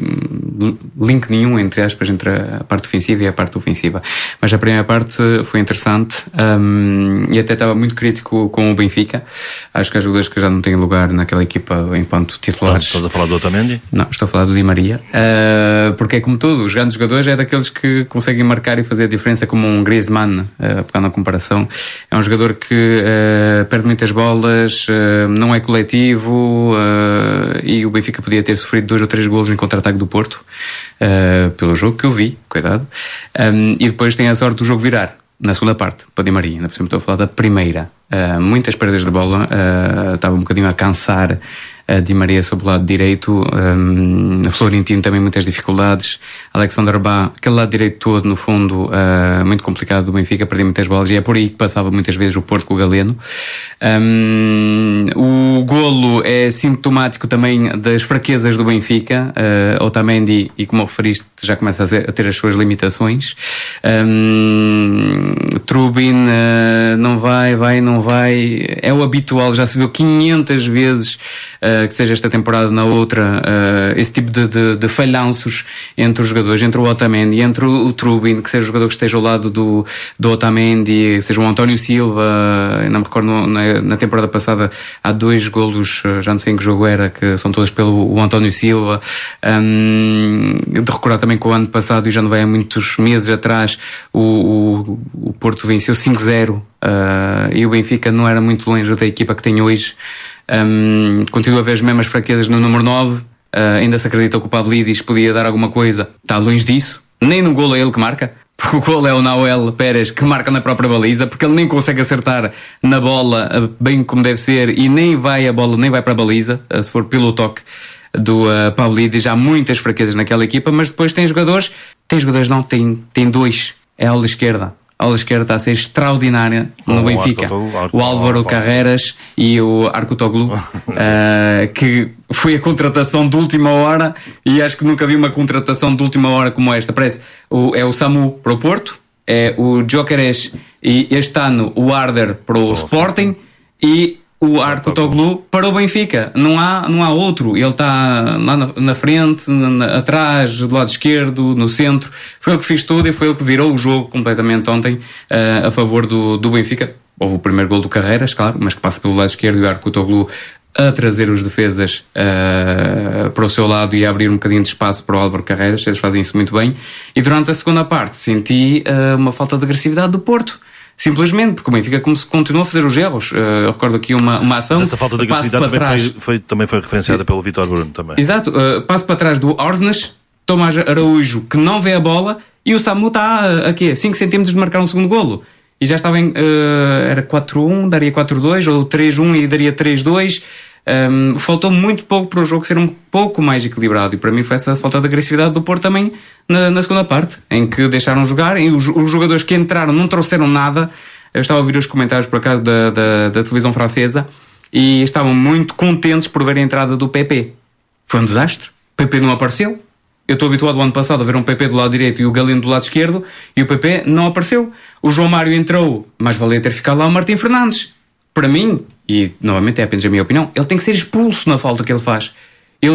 link nenhum, entre aspas, entre a parte defensiva e a parte ofensiva. Mas a primeira parte foi interessante, um, e até estava muito crítico com o Benfica. Acho que há jogadores que já não têm lugar naquela equipa enquanto titulares. Estás a falar do Otamendi? Não, estou a falar do Di Maria. Uh, porque é como tudo, os grandes jogadores é daqueles que conseguem marcar e fazer a diferença, como um Griezmann, uh, pegando a comparação. É um jogador que uh, perde muitas bolas, uh, não é coletivo, uh, e o Benfica podia ter sofrido dois ou três golos em contra-ataque do Porto, uh, pelo jogo que eu vi, cuidado. Um, e depois tem a sorte do jogo virar na segunda parte, para Di Maria. Ainda por cima estou a falar da primeira. Uh, muitas perdas de bola, uh, estava um bocadinho a cansar a Di Maria sobre o lado direito, um, a Florentino também muitas dificuldades, Alexander Bá, aquele lado direito todo no fundo, uh, muito complicado do Benfica, perdia muitas bolas, e é por aí que passava muitas vezes o Porto com o Galeno. Um, o golo é sintomático também das fraquezas do Benfica. uh, Otamendi, e como referiste, já começa a ter as suas limitações. um, Trubin uh, não vai, vai, não vai, é o habitual, já se viu quinhentas vezes, uh, que seja esta temporada, na outra, uh, esse tipo de, de, de falhanços entre os jogadores, entre o Otamendi, entre o, o Trubin, que seja o jogador que esteja ao lado do, do Otamendi, que seja o António Silva. Não me recordo, na, na temporada passada há dois golos, já não sei em que jogo era, que são todos pelo o António Silva. Um, de recordar também que o ano passado, e já não vai há muitos meses atrás, o, o, o Porto venceu cinco zero, uh, e o Benfica não era muito longe da equipa que tem hoje. Um, continua a ver as mesmas fraquezas no número nove. Uh, ainda se acredita que o Pavlidis podia dar alguma coisa, está longe disso. Nem no golo é ele que marca. porque o gol é o Nahuel Pérez que marca na própria baliza, porque ele nem consegue acertar na bola bem como deve ser e nem vai a bola, nem vai para a baliza, se for pelo toque do uh, Pavlidis. Já há muitas fraquezas naquela equipa, mas depois tem jogadores, tem jogadores não, tem, tem dois, é a ala esquerda. A ala esquerda está a ser extraordinária no o Benfica. Arco, Arco, o Álvaro Arco, Carreras e o Arcutoglu, uh, que foi a contratação de última hora, e acho que nunca vi uma contratação de última hora como esta. Parece, o, é o Samu para o Porto, é o Gyökeres e este ano o Arder para o oh, Sporting e o Arcutoglu para o Benfica. Não há, não há outro. Ele está lá na, na frente, na, atrás, do lado esquerdo, no centro. Foi ele que fez tudo e foi ele que virou o jogo completamente ontem uh, a favor do, do Benfica. Houve o primeiro gol do Carreras, claro, mas que passa pelo lado esquerdo e o Arcutoglu a trazer os defesas uh, para o seu lado e a abrir um bocadinho de espaço para o Álvaro Carreras. Eles fazem isso muito bem. E durante a segunda parte senti uh, uma falta de agressividade do Porto. Simplesmente, porque o Benfica continuou a fazer os erros. Uh, eu recordo aqui uma, uma ação. Mas essa falta de agressividade também, trás... foi, foi, também foi referenciada pelo Vítor Bruno também. Exato. Uh, passo para trás do Orsnes, Tomás Araújo, que não vê a bola, e o Samu está a quê? cinco centímetros de marcar um segundo golo. E já estava em... Uh, era quatro a um, daria quatro a dois, ou três a um e daria três a dois. Um, faltou muito pouco para o jogo ser um pouco mais equilibrado, e para mim foi essa falta de agressividade do Porto também na, na segunda parte, em que deixaram jogar e os, os jogadores que entraram não trouxeram nada. Eu estava a ouvir os comentários por acaso da, da, da televisão francesa e estavam muito contentes por ver a entrada do P P. Foi um desastre, o P P não apareceu. Eu estou habituado o ano passado a ver um P P do lado direito e o Galeno do lado esquerdo, e o P P não apareceu. O João Mário entrou, mas valia ter ficado lá o Martim Fernandes. Para mim, e novamente é apenas a minha opinião, ele tem que ser expulso na falta que ele faz. Ele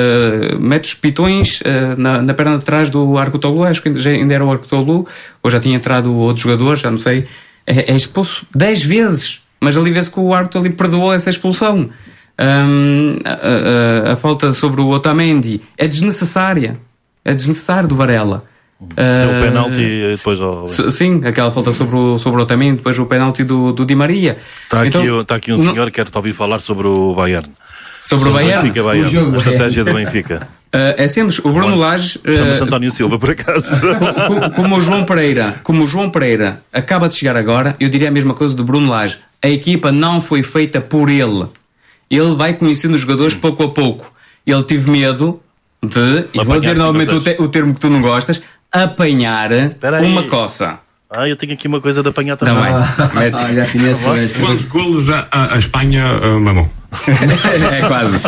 uh, mete os pitões uh, na, na perna de trás do Arcutoglu, acho que ainda era o Arcutoglu, ou já tinha entrado outro jogador, já não sei. É, é expulso dez vezes, mas ali vê-se que o árbitro ali perdoou essa expulsão. Um, a, a, a falta sobre o Otamendi é desnecessária, é desnecessário do Varela. Uh, o penalti depois ao... Sim, aquela falta sobre o, sobre o Otamendi, depois o penalti do, do Di Maria. Está aqui, então, está aqui um senhor que quer-te ouvir falar sobre o Bayern. Sobre o Bayern? Benfica, Bayern. O jogo, a estratégia do Benfica. Uh, é simples, o Bruno Lage uh, chama-se António Silva, por acaso. como, como o João Pereira como o João Pereira acaba de chegar agora, eu diria a mesma coisa do Bruno Lage. A equipa não foi feita por ele. Ele vai conhecendo os jogadores pouco a pouco. Ele teve medo de, e vou dizer novamente o, te, o termo que tu não gostas, apanhar uma coça. Ah, eu tenho aqui uma coisa de apanhar também. também. Ah, já conheço este. Quantos golos a, a Espanha uh, mamou? É quase.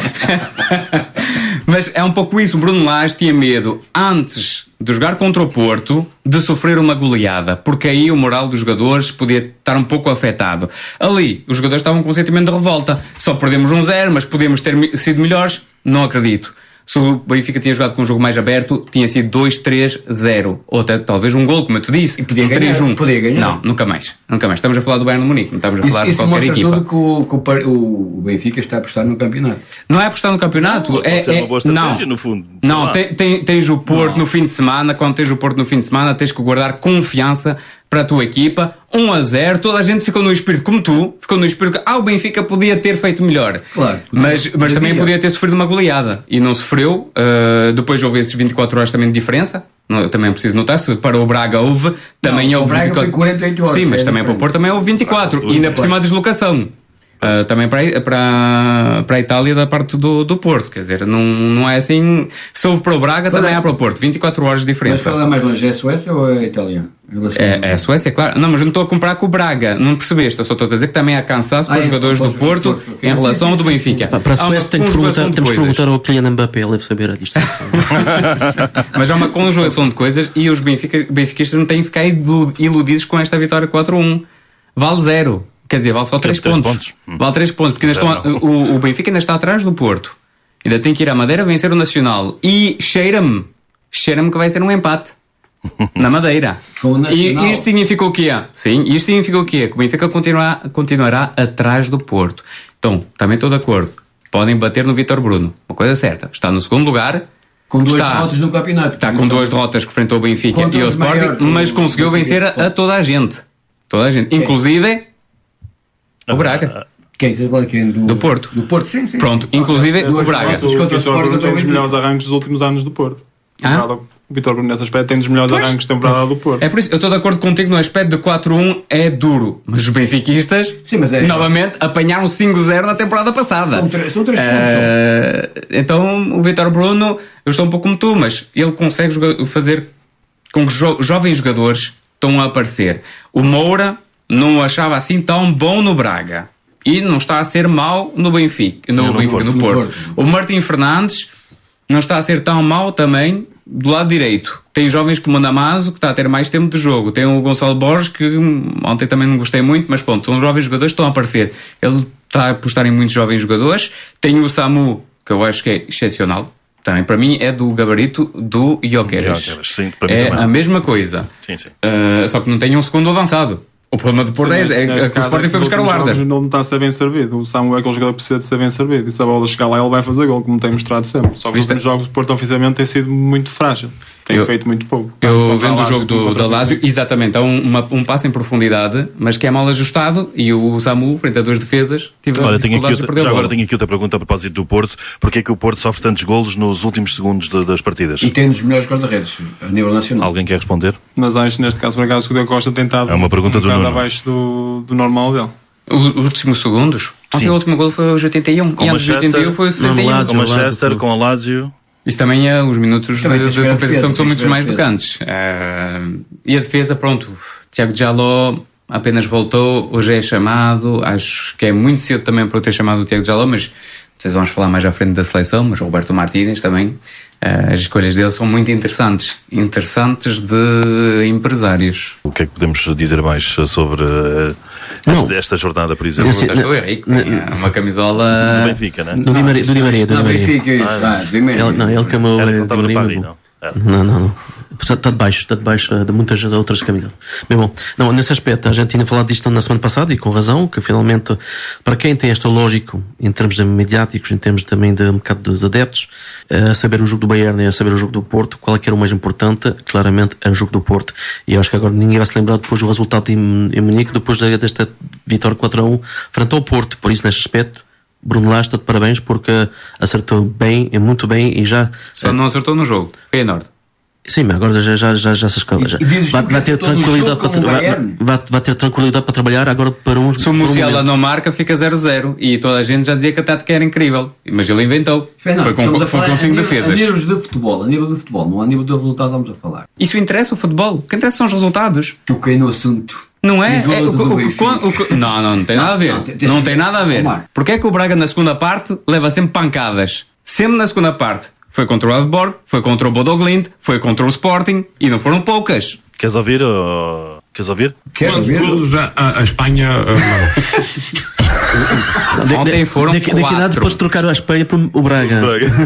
Mas é um pouco isso. O Bruno Lage tinha medo, antes de jogar contra o Porto, de sofrer uma goleada, porque aí o moral dos jogadores podia estar um pouco afetado. Ali, os jogadores estavam com um sentimento de revolta. Só perdemos um zero, mas podíamos ter sido melhores? Não acredito. Se o Benfica tinha jogado com um jogo mais aberto, tinha sido dois três zero. Ou até, talvez um gol, como eu te disse. E podia um ganhar. três um. Podia ganhar. Não, nunca mais. Nunca mais. Estamos a falar do Bayern de Munique, não estamos a falar isso, de qualquer isso equipa. Isso mostra tudo que, o, que o, o Benfica está a apostar no campeonato. Não é apostar no campeonato. Não, é, ser é, uma boa estratégia, não, no fundo. não tem, tem, tens o Porto não. no fim de semana. Quando tens o Porto no fim de semana, tens que guardar confiança para a tua equipa. um a zero, toda a gente ficou no espírito, como tu, ficou no espírito que ah, o Benfica podia ter feito melhor. Claro. Mas, mas também podia ter sofrido uma goleada. E não sofreu. Uh, depois houve esses vinte e quatro horas também de diferença. Eu também preciso notar, se para o Braga houve, também não, houve o Braga vinte e quatro... foi quarenta e oito horas. Sim, mas também para o Porto também houve vinte e quatro. E ainda por cima a deslocação. Uh, também para, para, para a Itália da parte do, do Porto, quer dizer, não, não é assim. Se houve para o Braga, também há para o Porto, vinte e quatro horas de diferença. Mas qual é mais longe, é a Suécia ou é a Itália? É, é a Suécia, claro. Não, mas eu não estou a comparar com o Braga, não percebeste? Eu só estou a dizer que também há cansaço para ah, os é, jogadores do Porto, Porto em relação ao do Benfica. Para, para a Suécia temos que perguntar ao Kylian Mbappé, ele deve saber a distância. Mas há uma conjugação de coisas e os Benfica, benfiquistas não têm que ficar iludidos com esta vitória quatro a um. Vale zero. Quer dizer, vale só três pontos. pontos. Vale três pontos, porque ainda estão, o, o Benfica ainda está atrás do Porto. Ainda tem que ir à Madeira vencer o Nacional. E cheira-me, cheira-me que vai ser um empate. Na Madeira. E isto significa o quê? Sim, isto significa o quê? Que o Benfica continuará, continuará atrás do Porto. Então, também estou de acordo. Podem bater no Vítor Bruno. Uma coisa certa. Está no segundo lugar. Com duas está, derrotas no campeonato. Está com duas derrotas que enfrentou o Benfica e o Sporting, mas conseguiu vencer a, a toda a gente. Toda a gente. Inclusive... O Braga. Quem? Você fala quem? Do, do Porto. Do Porto, sim, sim. Pronto, inclusive Essa o Braga. O Vítor Bruno tem os melhores arranques dos últimos anos do Porto. Ah? o Vítor Bruno nesse aspecto tem dos melhores Pois. arranques de temporada do Porto. É por isso, eu estou de acordo contigo no aspecto de quatro a um é duro, mas os benfiquistas, Sim, mas é- novamente, apanharam cinco a zero na temporada passada. São três- são três pontos, Eh, Então, o Vítor Bruno, eu estou um pouco como tu, mas ele consegue joga- fazer com que jo- jovens jogadores estão a aparecer. O Moura não o achava assim tão bom no Braga e não está a ser mau no Benfica, no, no Benfica, Porto. no No Porto. Porto. O Martim Fernandes não está a ser tão mau também do lado direito. Tem jovens como o Namazo, que está a ter mais tempo de jogo. Tem o Gonçalo Borges, que hum, ontem também não gostei muito, mas pronto, são jovens jogadores que estão a aparecer. Ele está a apostar em muitos jovens jogadores. Tem o Samu, que eu acho que é excepcional. Também, para mim, é do gabarito do Gyökeres. Gyökeres, sim, para mim É também. a mesma coisa. Sim, sim. Uh, só que não tem um segundo avançado. O problema de Porto é, Sim, é, neste é que o caso, Sporting foi nos buscar o últimos Arda. jogos Não está a ser bem servido. O Samu é aquele jogador que precisa de ser bem servido. E se a bola chegar lá, ele vai fazer gol, como tem mostrado sempre. Só que os Viste- últimos jogos do Porto, oficialmente, tem sido muito frágil. Tem Eu- feito muito pouco. Tanto Eu contra vendo a o Lazio jogo como do, contra da o Lazio, Benfica. exatamente, é um, uma- um passo em profundidade, mas que é mal ajustado, e o Samu, frente a duas defesas, tive Olha, tenho aqui dificuldades de outra, perder já a agora bola. tenho aqui outra pergunta a propósito do Porto. Porquê é que o Porto sofre tantos golos nos últimos segundos de- das partidas? E tem um dos melhores guarda-redes a nível nacional. Alguém quer responder? Mas acho, neste caso, por acaso, que o Diogo Costa tem estado É uma pergunta um do bocado Nuno. abaixo do, do normal dele. O- Os últimos segundos? Ontem Sim. o último gol foi os oitenta e um, Com e antes dos Manchester, oitenta e um foi o sessenta e um. não, Com Lazio, o Manchester, Lazio. com a Lazio. Isso também é os minutos de, Também de tens que ver a compensação defesa, que são tens muitos que ver a mais defesa. tocantes. Ah, e a defesa, pronto, Tiago Jaló apenas voltou, hoje é chamado, acho que é muito cedo também para eu ter chamado o Tiago Jaló, mas vocês vão falar mais à frente da seleção, mas o Roberto Martínez também, ah, as escolhas dele são muito interessantes, interessantes de empresários. O que é que podemos dizer mais sobre eh, Não. esta, esta jornada, por exemplo? Esse- Perguntas do Henrique, tem uma camisola... Do Benfica, né? Do Di Maria, do Di Maria, do Di Não, Maria. Benfica, isso. Ah, Di Maria. Ele, não, ele camou Era que não o estava Di no Maria. Paris, não. Era. Não, não, não. Está de baixo, está de baixo de muitas outras camisolas. Bem bom, não, nesse aspecto, a gente tinha falado disto na semana passada e com razão, que finalmente, para quem tem esta lógico, em termos de mediáticos, em termos também de mercado dos adeptos, a saber o jogo do Bayern e a saber o jogo do Porto, qual é que era o mais importante? Claramente era o jogo do Porto. E eu acho que agora ninguém vai se lembrar depois do resultado em, em Munique, depois desta vitória quatro a um frente ao Porto. Por isso, neste aspecto, Bruno Lage está de parabéns porque acertou bem, e muito bem, e já... Só não acertou no jogo. Feyenoord. Sim, mas agora já, já, já, já se escala. Já. E dizes Vai, tu que vai ter acertou no tranquilidade jogo para, com o vai, Bayern? vai, vai ter tranquilidade para trabalhar agora para uns. Se o por um Musiala momento. não marca, fica zero a zero. E toda a gente já dizia que a tática era incrível. Mas ele inventou. Não, foi com, estamos a foi falar com a cinco nível- defesas. A nível de futebol, a nível de futebol, não a nível de resultados vamos a falar. Isso interessa o futebol. O que interessa são os resultados. Toquei no assunto. Não é? Perigoso É o, do o, o, Benfica. o, o- não, não, não tem Não, nada a ver. não, Não, tem- tens tem que- nada a ver. Omar. Porque é que o Braga na segunda parte leva sempre pancadas? Sempre na segunda parte. Foi contra o Aalborg, foi contra o Bodo Glimt, foi contra o Sporting e não foram poucas. Queres ouvir? Ou... Queres ouvir? Quero Quantos ver. golos a, a, a Espanha uh, mandou? Ontem foram daqui, daqui a nada quatro. depois trocar a Espanha por o Braga.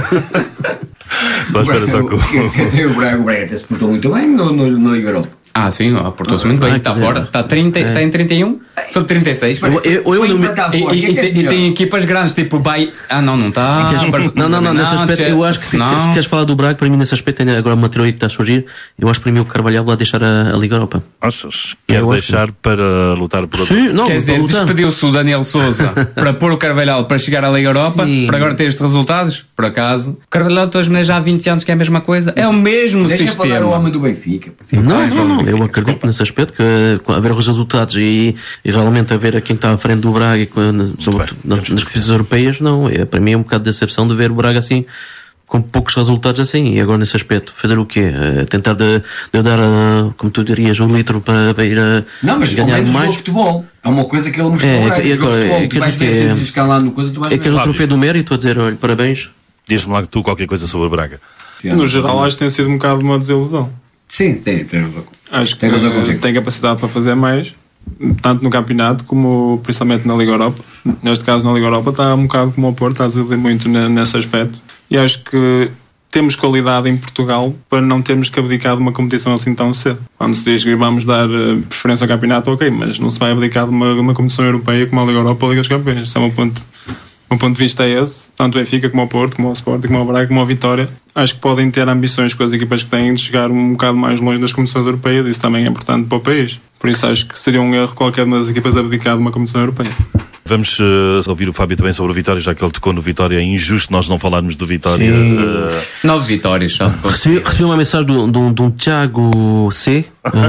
Estou à espera só que o- Quer dizer, o Braga, o Braga até se portou muito bem no, no, no Europa. Ah, sim, ó, portou-se muito bem. Ah, Está quer dizer, fora. Está trinta, está em trinta e um sobre trinta e seis. Eu- eu- eu Foi não me- empatar E, fora. e- Quem é que é e- e melhor? tem equipas grandes, tipo Bay. Ah, não, não está. Não, não, não, nesse aspecto, eu acho que não. se queres falar do Braga, para mim, nesse aspecto, ainda agora uma teoria que está a surgir. Eu acho que para mim o Carvalhal vai deixar a, a Liga Europa. Achas? Quer Eu acho que- deixar para lutar por outro? Sim, não, Quer dizer, para lutar. despediu-se o Daniel Souza para pôr o Carvalhal para chegar à Liga Europa, Sim. para agora ter estes resultados, por acaso. O Carvalhal, de todas as maneiras, já há vinte anos que é a mesma coisa. É o mesmo Deixa falar o sistema. homem do Benfica. Não, vai, não, vai, não, vai, eu vai, acredito desculpa. nesse aspecto que a ver os resultados e, e realmente a ver a quem está à frente do Braga e com- sobretudo bem, nas, nas competições europeias, não, é, para mim é um bocado de decepção de ver o Braga assim com poucos resultados assim, e agora nesse aspecto fazer o quê? Eh, tentar de, de dar, eh, como tu dirias, um litro para, para ir a Não, mas ao ganhar menos jogou mais. futebol. É uma coisa que ele mostrou. É, É, é, jogou é, futebol. é, Tu vais que- ver se ficar lá no coisa, tu vais É ver. aquele Fábio. troféu do mérito a dizer, olha, parabéns. Diz-me lá que tu qualquer coisa sobre o Braga. No geral, acho que tem sido um bocado uma desilusão. Sim, tem, tem razão. Acho que Tem razão contigo. tem capacidade para fazer mais, tanto no campeonato como principalmente na Liga Europa. Neste caso, na Liga Europa, está um bocado como o Porto, está a desiludir muito ne- nesse aspecto. E acho que temos qualidade em Portugal para não termos que abdicar de uma competição assim tão cedo. Quando se diz que vamos dar eh, preferência ao campeonato, ok, mas não se vai abdicar de uma, uma competição europeia como a Liga Europa ou a Liga dos Campeões. Esse é o meu ponto. O meu ponto de vista é esse, tanto o Benfica como o Porto, como o Sporting, como o Braga, como a Vitória, acho que podem ter ambições com as equipas que têm de chegar um bocado mais longe das competições europeias, isso também é importante para o país. Por isso acho que seria um erro qualquer uma das equipas abdicar de uma competição europeia. Vamos uh, ouvir o Fábio também sobre o Vitória, já que ele tocou no Vitória. É injusto nós não falarmos do Vitória. Uh... Nove vitórias, só. Recebi, recebi uma mensagem de um Tiago C.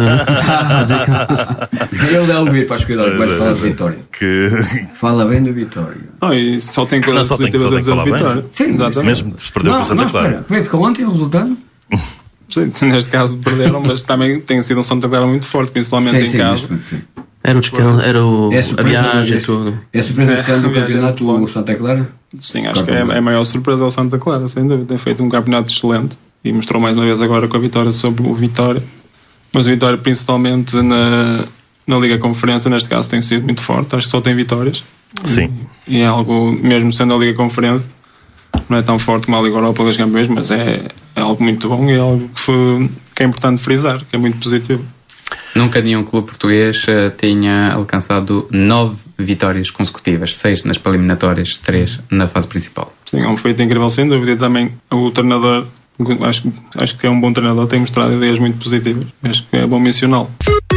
Ele dá ouvir, faz cuidado, que vais falar do Vitória. Que... Fala bem do Vitória. Oh, e só tem coisas não, só positivas tem, a dizer do Vitória. Bem. Sim, exatamente. Mesmo se perdeu não, com Santa não, Clara. Espera, como é que ficou ontem o resultado? Sim, neste caso perderam, mas também tem sido um Santa Clara muito forte, principalmente sim, em sim, casa. Mas, sim. Era o descanso, era o, é a viagem e tudo. É a surpresa este ano do É, campeonato o Santa Clara? Sim, acho que é, é a maior surpresa do Santa Clara, sem dúvida. Tem feito um campeonato excelente e mostrou mais uma vez agora com a vitória sobre o Vitória. Mas o Vitória, principalmente na, na Liga Conferência, neste caso, tem sido muito forte. Acho que só tem vitórias. Sim. E, e é algo, mesmo sendo a Liga Conferência, não é tão forte como a Liga Europa dos Campeões, mas é, é algo muito bom e é algo que, foi, que é importante frisar, que é muito positivo. Nunca nenhum clube português uh, tinha alcançado nove vitórias consecutivas, seis nas preliminatórias, três na fase principal. Sim, é um feito incrível, sem dúvida. E também o treinador, acho, acho que é um bom treinador, tem mostrado ideias muito positivas. Acho que é bom mencioná-lo.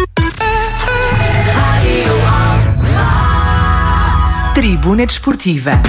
Tribuna Desportiva.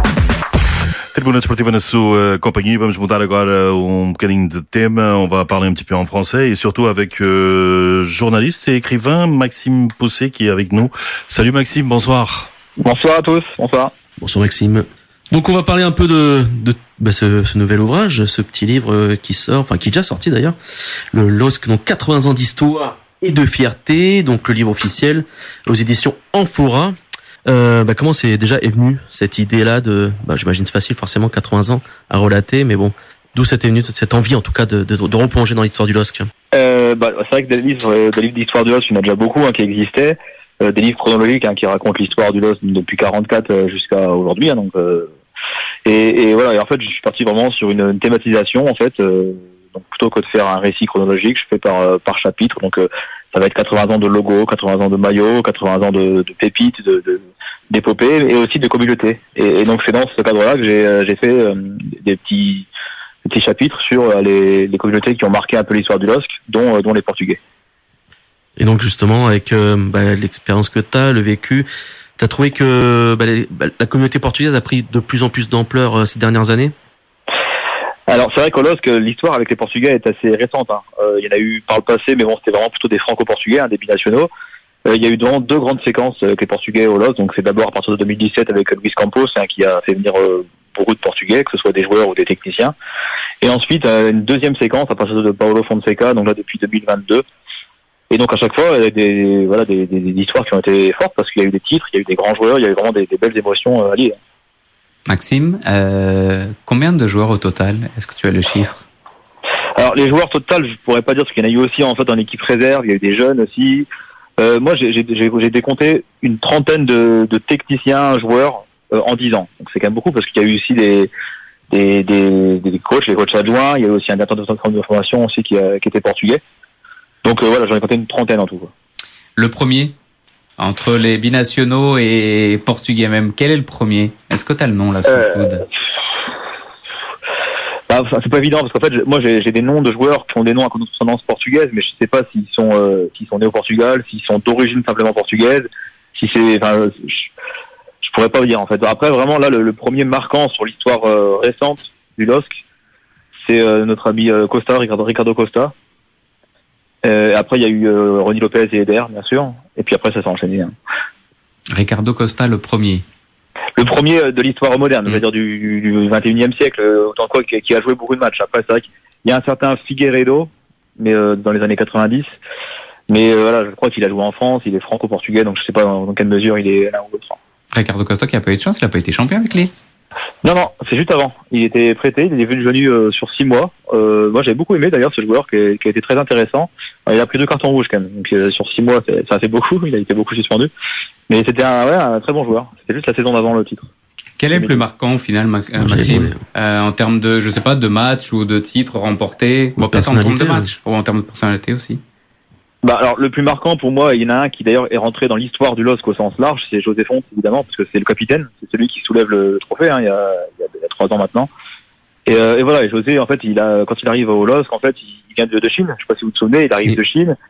Tribuna Desportiva na sua companhia. Vamos mudar agora um bocadinho de tema. On va parler un petit peu en français et surtout avec euh, journaliste et écrivain Maxime Poussé qui est avec nous. Salut Maxime, bonsoir. Bonsoir à tous, bonsoir. Bonsoir Maxime. Donc on va parler un peu de, de bah, ce, ce nouvel ouvrage, ce petit livre qui sort, enfin qui est déjà sorti d'ailleurs, le L O S C, donc quatre-vingts ans d'histoire et de fierté, donc le livre officiel aux éditions Amphora. Euh, bah, comment c'est déjà est venue cette idée-là de, bah, j'imagine c'est facile forcément quatre-vingts ans à relater, mais bon, d'où cette est venue cette envie en tout cas de, de, de replonger dans l'histoire du L O S C? euh, bah, C'est vrai que des livres, des livres d'histoire du L O S C, il y en a déjà beaucoup hein, qui existaient, euh, des livres chronologiques hein, qui racontent l'histoire du L O S C depuis quarante-quatre jusqu'à aujourd'hui, hein, donc euh, et, et voilà. Et en fait, je suis parti vraiment sur une, une thématisation en fait. Euh, donc plutôt que de faire un récit chronologique, je fais par par chapitre. Donc euh, ça va être quatre-vingts ans de logo, quatre-vingts ans de maillot, quatre-vingts ans de, de pépites, de, de d'épopées et aussi de communautés. Et, et donc c'est dans ce cadre-là que j'ai j'ai fait euh, des petits des petits chapitres sur euh, les, les communautés qui ont marqué un peu l'histoire du L O S C, dont euh, dont les Portugais. Et donc justement avec euh, bah, l'expérience que t'as, le vécu, t'as trouvé que bah, les, bah, la communauté portugaise a pris de plus en plus d'ampleur euh, ces dernières années? Alors c'est vrai qu'au L O S C, l'histoire avec les Portugais est assez récente. Hein. Euh, il y en a eu par le passé, mais bon, c'était vraiment plutôt des franco-portugais, hein, des binationaux. Euh, il y a eu dans deux grandes séquences avec les Portugais au L O S C. Donc c'est d'abord à partir de deux mille dix-sept avec Luis Campos, hein, qui a fait venir euh, beaucoup de Portugais, que ce soit des joueurs ou des techniciens. Et ensuite euh, une deuxième séquence à partir de Paulo Fonseca, donc là depuis deux mille vingt-deux. Et donc à chaque fois, il y a des voilà des, des, des histoires qui ont été fortes parce qu'il y a eu des titres, il y a eu des grands joueurs, il y a eu vraiment des, des belles émotions euh, à lire. Maxime, euh, combien de joueurs au total? Est-ce que tu as le chiffre? Alors les joueurs total, je pourrais pas dire parce qu'il y en a eu aussi en fait en équipe réserve, il y a eu des jeunes aussi. Euh, moi j'ai, j'ai, j'ai décompté une trentaine de, de techniciens, joueurs euh, en dix ans. Donc c'est quand même beaucoup parce qu'il y a eu aussi des des, des, des coachs, les coachs adjoints, il y a eu aussi un directeur de centre de formation aussi qui, a, qui était portugais. Donc euh, voilà, j'en ai compté une trentaine en tout. Quoi. Le premier? Entre les binationaux et portugais même, quel est le premier? Est-ce que tu as le nom là sur le coude? Bah, c'est pas évident parce qu'en fait, moi j'ai, j'ai des noms de joueurs qui ont des noms à consonance portugaise, mais je sais pas s'ils sont euh, s'ils sont nés au Portugal, s'ils sont d'origine simplement portugaise, si c'est, enfin, je, je pourrais pas vous dire en fait. Après vraiment là, le, le premier marquant sur l'histoire euh, récente du L O S C, c'est euh, notre ami euh, Costa, Ricardo, Ricardo Costa. Euh, après il y a eu euh, Ronnie Lopez et Eder bien sûr, et puis après ça s'est enchaîné. Hein. Ricardo Costa le premier. Le premier de l'histoire moderne, mmh. c'est-à-dire du, du vingt et unième siècle, autant quoi, qui, qui a joué beaucoup de matchs. Après, c'est vrai qu'il y a un certain Figueiredo, mais euh, dans les années quatre-vingt-dix. Mais euh, voilà, je crois qu'il a joué en France, il est franco-portugais, donc je sais pas dans, dans quelle mesure il est l'un ou l'autre. Ricardo Costa qui a pas eu de chance, il a pas été champion avec lui. Non, non, c'est juste avant. Il était prêté, il est venu, venu euh, sur six mois. Euh, moi, j'avais beaucoup aimé d'ailleurs ce joueur qui, est, qui a été très intéressant. Alors, il a pris deux cartons rouges quand même, donc euh, sur six mois, c'est, ça fait beaucoup. Il a été beaucoup suspendu, mais c'était un, ouais, un très bon joueur. C'était juste la saison d'avant le titre. Quel est le plus marquant au final, Max, euh, Maxime, euh, en termes de, je sais pas, de matchs ou de titres remportés, bon, peut-être en termes de matchs ou en termes de personnalité aussi? Bah alors le plus marquant pour moi, il y en a un qui d'ailleurs est rentré dans l'histoire du L O S C au sens large, c'est José Fonte évidemment parce que c'est le capitaine, c'est celui qui soulève le trophée hein, il, y a, il, y a, il y a trois ans maintenant. Et, euh, et voilà, et José en fait, il a quand il arrive au L O S C en fait, il vient de, de Chine, je sais pas si vous vous souvenez, il arrive oui. de Chine.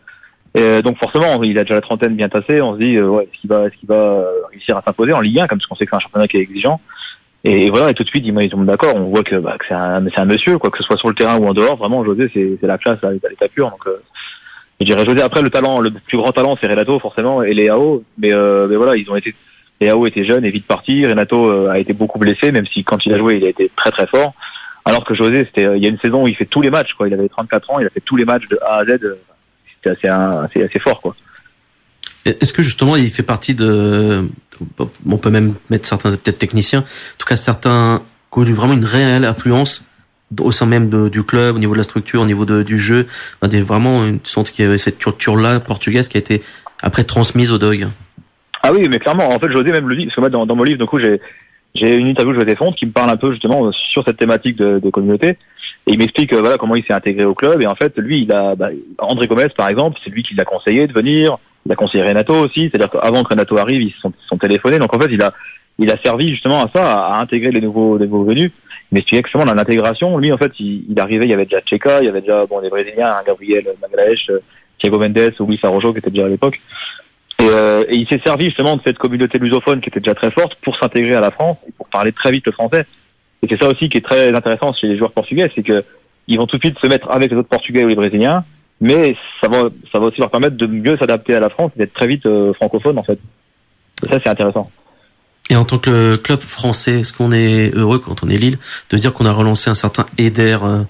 Et donc forcément, il a déjà la trentaine bien tassée. On se dit, euh, ouais, est-ce qu'il va, est-ce qu'il va réussir à s'imposer en Ligue un, comme ce qu'on sait que c'est un championnat qui est exigeant. Et, et voilà, et tout de suite, ils, ils tombent d'accord. On voit que, bah, que c'est un, c'est un monsieur, quoi, que ce soit sur le terrain ou en dehors. Vraiment, José, c'est, c'est la classe à l'état pur. Donc, euh, je dirais José. Après, le talent, le plus grand talent, c'est Renato forcément et Léao. Mais, euh, mais voilà, ils ont été. Léao était jeune et vite parti. Renato euh, a été beaucoup blessé, même si quand il a joué, il a été très très fort. Alors que José, c'était, il y a une saison où il fait tous les matchs, quoi. Il avait trente-quatre ans, il a fait tous les matchs de A à Z. C'était assez, assez, assez fort, quoi. Est-ce que justement il fait partie de, on peut même mettre certains peut-être techniciens, en tout cas certains qui ont eu vraiment une réelle influence au sein même de, du club, au niveau de la structure, au niveau de, du jeu, des, vraiment une sorte qu'il y avait cette culture-là portugaise qui a été après transmise au Dog. Ah oui, mais clairement, en fait José même le dit, parce que moi dans, dans mon livre, du coup j'ai j'ai une interview de José Fonte qui me parle un peu justement sur cette thématique de, de communauté. Et il m'explique euh, voilà comment il s'est intégré au club. Et en fait, lui, il a bah, André Gomes, par exemple, c'est lui qui l'a conseillé de venir. Il a conseillé Renato aussi. C'est-à-dire qu'avant que Renato arrive, ils se sont, sont téléphonés. Donc en fait, il a il a servi justement à ça, à, à intégrer les nouveaux les nouveaux venus. Il m'expliquait que justement dans l'intégration, lui en fait, il, il arrivait, il y avait déjà Tcheka, il y avait déjà bon les Brésiliens, hein, Gabriel Magalhaes, Thiago Mendes ou Luis Araujo qui était déjà à l'époque. Et, euh, et il s'est servi justement de cette communauté lusophone qui était déjà très forte pour s'intégrer à la France et pour parler très vite le français. Et c'est ça aussi qui est très intéressant chez les joueurs portugais, c'est que ils vont tout de suite se mettre avec les autres Portugais ou les Brésiliens, mais ça va, ça va aussi leur permettre de mieux s'adapter à la France et d'être très vite euh, francophone en fait. Et ça c'est intéressant. Et en tant que club français, est-ce qu'on est heureux quand on est Lille de dire qu'on a relancé un certain Eder euh...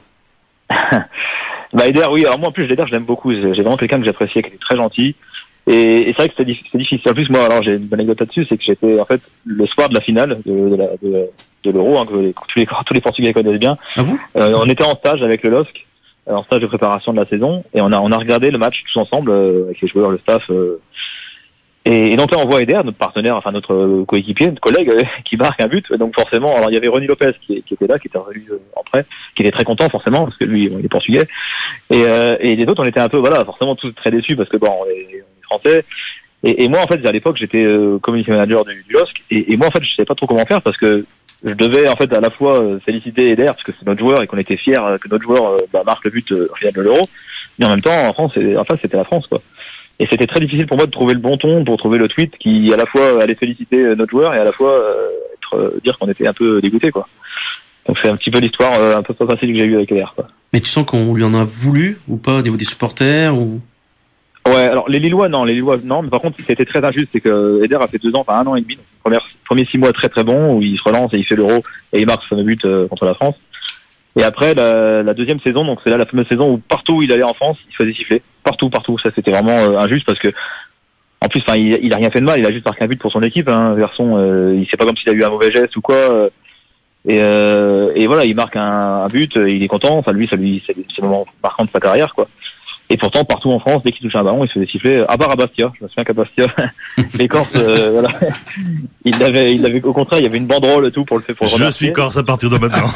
Bah Eder, oui. Alors moi en plus Eder, je l'aime beaucoup. J'ai vraiment quelqu'un que j'appréciais, qui était très gentil. Et, et c'est vrai que c'était difficile, difficile. En plus, moi, alors j'ai une bonne anecdote là-dessus, c'est que j'étais en fait le soir de la finale de, de, la, de, de l'Euro, hein, que les, tous, les, tous les Portugais connaissent bien. Ah bon euh, on était en stage avec le L O S C, en stage de préparation de la saison, et on a on a regardé le match tous ensemble euh, avec les joueurs, le staff. Euh, et, et donc là, on voit Eder, notre partenaire, enfin notre coéquipier, notre collègue, euh, qui marque un but. Donc forcément, alors il y avait Rony Lopez qui, qui était là, qui était revenu euh, en prêt, qui était très content forcément parce que lui, bon, il est portugais. Et, euh, et les autres, on était un peu, voilà, forcément tous très déçus parce que bon, on est, français. Et, et moi, en fait, à l'époque, j'étais euh, community manager du, du L O S C. Et, et moi, en fait, je savais pas trop comment faire parce que je devais, en fait, à la fois euh, féliciter Eder parce que c'est notre joueur et qu'on était fiers euh, que notre joueur euh, bah, marque le but euh, au final de l'Euro. Mais en même temps, en France, en face, c'était la France, quoi. Et c'était très difficile pour moi de trouver le bon ton pour trouver le tweet qui, à la fois, allait féliciter euh, notre joueur et à la fois euh, être, euh, dire qu'on était un peu dégoûté, quoi. Donc c'est un petit peu l'histoire euh, un peu pas facile que j'ai eue avec Eder, quoi. Mais tu sens qu'on lui en a voulu ou pas au niveau des supporters ou... Ouais, alors les Lillois non, les Lillois non, mais par contre c'était très injuste, c'est que Eder a fait deux ans, enfin un an et demi, donc premier premier six mois très très bon où il se relance et il fait l'Euro et il marque son but euh, contre la France. Et après la, la deuxième saison, donc c'est là la fameuse saison où partout où il allait en France, il se faisait siffler, partout partout, ça c'était vraiment euh, injuste parce que en plus, enfin il, il a rien fait de mal, il a juste marqué un but pour son équipe, hein, garçon, euh, il sait pas comme s'il a eu un mauvais geste ou quoi. Euh, et euh, et voilà, il marque un, un but, il est content, enfin lui ça lui c'est le moment marquant de sa carrière, quoi. Et pourtant, partout en France, dès qu'il touchait un ballon, il se faisait siffler. À part à Bastia, je me souviens qu'à Bastia, les Corses, euh, voilà, il avait, il avait, au contraire, il y avait une banderole et tout pour le faire. Pour le je remercier. suis Corse à partir de maintenant.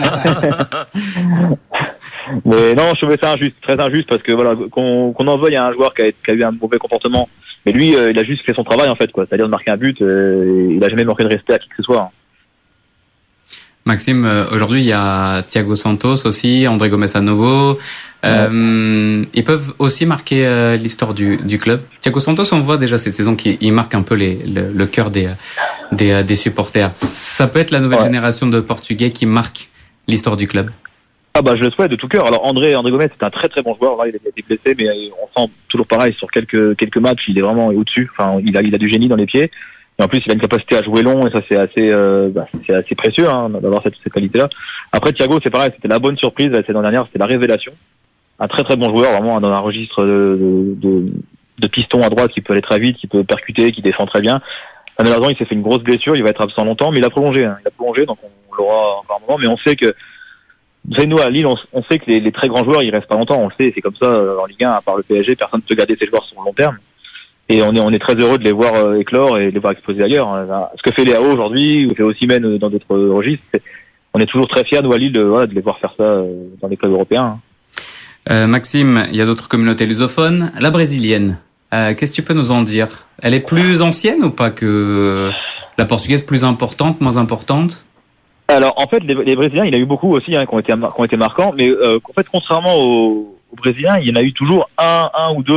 Mais non, je trouvais ça injuste, très injuste, parce que voilà, qu'on, qu'on en veuille à un joueur qui a, qui a eu un mauvais comportement, mais lui, euh, il a juste fait son travail en fait, quoi. C'est-à-dire de marquer un but. Euh, il a jamais manqué de respect à qui que ce soit. Hein. Maxime, euh, aujourd'hui il y a Thiago Santos aussi, André Gomes à nouveau. Euh, ils peuvent aussi marquer euh, l'histoire du, du club. Thiago Santos, on voit déjà cette saison qu'il marque un peu les, le, le cœur des, des, des supporters. Ça peut être la nouvelle ouais. génération de Portugais qui marque l'histoire du club. Ah bah je le souhaite de tout cœur. Alors André André Gomes c'est un très très bon joueur. Là, il a été blessé, mais on sent toujours pareil sur quelques quelques matchs, il est vraiment au-dessus. Enfin, il a il a du génie dans les pieds. Et en plus, il a une capacité à jouer long, et ça, c'est assez, euh, bah, c'est assez précieux, hein, d'avoir cette, cette qualité-là. Après, Thiago, c'est pareil, c'était la bonne surprise la saison dernière, c'était la révélation. Un très très bon joueur, vraiment dans un registre de, de, de, de piston à droite qui peut aller très vite, qui peut percuter, qui défend très bien. Malheureusement, il s'est fait une grosse blessure, il va être absent longtemps, mais il a prolongé, hein, il a prolongé, donc on l'aura encore un moment. Mais on sait que, vous savez, nous à Lille, on, on sait que les, les très grands joueurs, ils restent pas longtemps. On le sait, c'est comme ça en Ligue un, à part le P S G, personne ne peut garder ses joueurs sur le long terme. Et on est, on est très heureux de les voir euh, éclore et de les voir exposer ailleurs. Ce que fait Léao aujourd'hui, ou fait Osimhen dans d'autres registres, c'est, on est toujours très fiers, nous, à Lille, de, voilà, de les voir faire ça euh, dans les clubs européens. Euh, Maxime, il y a d'autres communautés lusophones. La brésilienne, euh, qu'est-ce que tu peux nous en dire? Elle est plus ancienne ou pas que la portugaise, plus importante, moins importante? Alors, en fait, les, les Brésiliens, il y en a eu beaucoup aussi hein, qui ont été, qui ont été marquants, mais euh, en fait, contrairement aux, aux Brésiliens, il y en a eu toujours un, un ou deux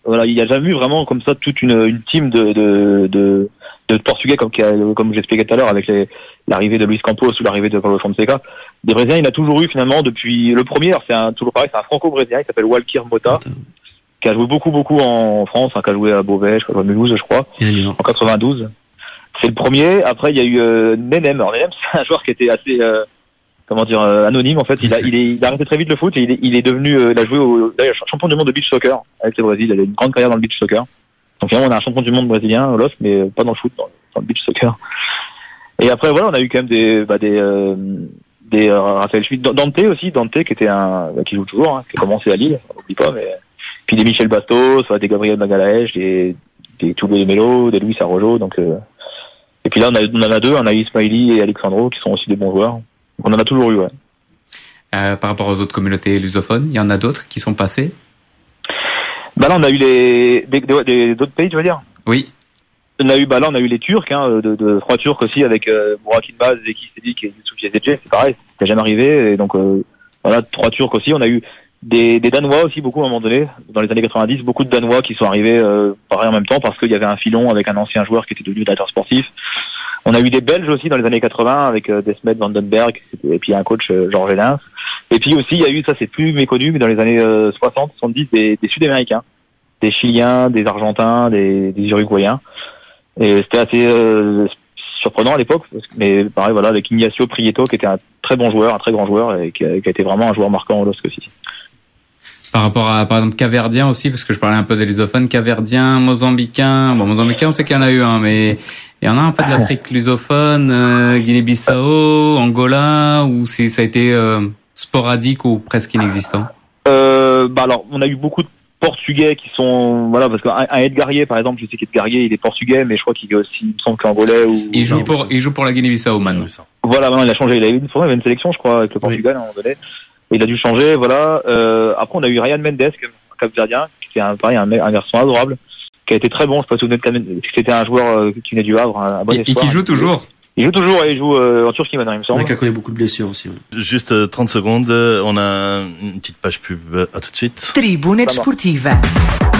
Voilà, il n'y a jamais eu vraiment comme ça toute une, une team de, de, de, de Portugais comme, comme j'expliquais tout à l'heure avec les, l'arrivée de Luis Campos ou l'arrivée de Paulo Fonseca. Des Brésiliens, il y en a toujours eu finalement depuis le premier. Alors c'est un, toujours pareil, c'est un franco-brésilien, il s'appelle Walquir Mota, qui a joué beaucoup beaucoup en France, hein, qui a joué à Beauvais, qui a joué à Mulhouse, je crois, en quatre-vingt-douze. C'est le premier. Après, il y a eu euh, Nenem. Alors Nenem, c'est un joueur qui était assez, euh, comment dire, euh, anonyme en fait. Il a, il, est, il a arrêté très vite le foot et il est, il est devenu, euh, il a joué au d'ailleurs, champion du monde de beach soccer avec le Brésil. Il a une grande carrière dans le beach soccer. Donc finalement, on a un champion du monde brésilien, Olof, mais pas dans le foot, dans, dans le beach soccer. Et après, voilà, on a eu quand même des, bah, des, euh, des euh, Raphaël Schmitt, Dante aussi, Dante qui était un, bah, qui joue toujours, hein, qui a commencé à Lille, on n'oublie pas, mais puis des Michel Bastos, des Gabriel Magalhaes, des, des Toubé Melo, des Luis Arrojo, donc. Euh, et puis là, on, a, on en a deux, on a Ismaili et Alexandro qui sont aussi des bons joueurs. On en a toujours eu, ouais. Euh, par rapport aux autres communautés lusophones, il y en a d'autres qui sont passés? Bah là, on a eu les des, des, des d'autres pays, tu veux dire? Oui. On a eu, bah là, on a eu les Turcs, hein, de, de trois Turcs aussi avec euh, Burak Yılmaz, Zeki Sedik et Yusuf Yazidje, c'est pareil, c'était jamais arrivé. Et donc euh, voilà, trois Turcs aussi. On a eu des, des Danois aussi beaucoup à un moment donné, dans les années quatre-vingt-dix, beaucoup de Danois qui sont arrivés euh, pareil en même temps parce qu'il y avait un filon avec un ancien joueur qui était devenu directeur sportif. On a eu des Belges aussi dans les années quatre-vingts avec euh, Desmet Vandenberg et puis un coach euh, Georges Hélens. Et puis aussi il y a eu, ça c'est plus méconnu, mais dans les années euh, soixante, soixante-dix des, des Sud-Américains, des Chiliens, des Argentins, des, des Uruguayens. Et c'était assez euh, surprenant à l'époque, mais pareil voilà, avec Ignacio Prieto qui était un très bon joueur, un très grand joueur et qui a, qui a été vraiment un joueur marquant au L O S C aussi. Par rapport à, par exemple, Capverdien aussi, parce que je parlais un peu des lusophones, Capverdien, Mozambicain, bon, Mozambicain, on sait qu'il y en a eu un, mais il y en a un peu de l'Afrique lusophone, euh, Guinée-Bissau, Angola, où c'est, ça a été euh, sporadique ou presque inexistant? Euh, bah alors, on a eu beaucoup de Portugais qui sont, voilà, parce qu'un un Edgarier, par exemple, je sais qu'Edgarier, il est portugais, mais je crois qu'il est aussi, il me semble qu'angolais ou. Il joue pour, il joue pour la Guinée-Bissau, man. Voilà, maintenant, il a changé, il avait une, il avait une sélection, je crois, avec le Portugal, à un moment donné. Et il a dû changer, voilà. Euh, après, on a eu Ryan Mendes, un Cap-Verdien, qui était un, pareil, un, un garçon adorable, qui a été très bon. Je sais pas si vous vous souvenez, c'était un joueur euh, qui venait du Havre, un, un bon espoir. Et qui joue toujours? Il joue toujours, et il joue euh, en Turquie maintenant, il me semble. Il qui a connu beaucoup de blessures aussi. Ouais. Juste euh, trente secondes, on a une petite page pub, à tout de suite. Tribuna Desportiva.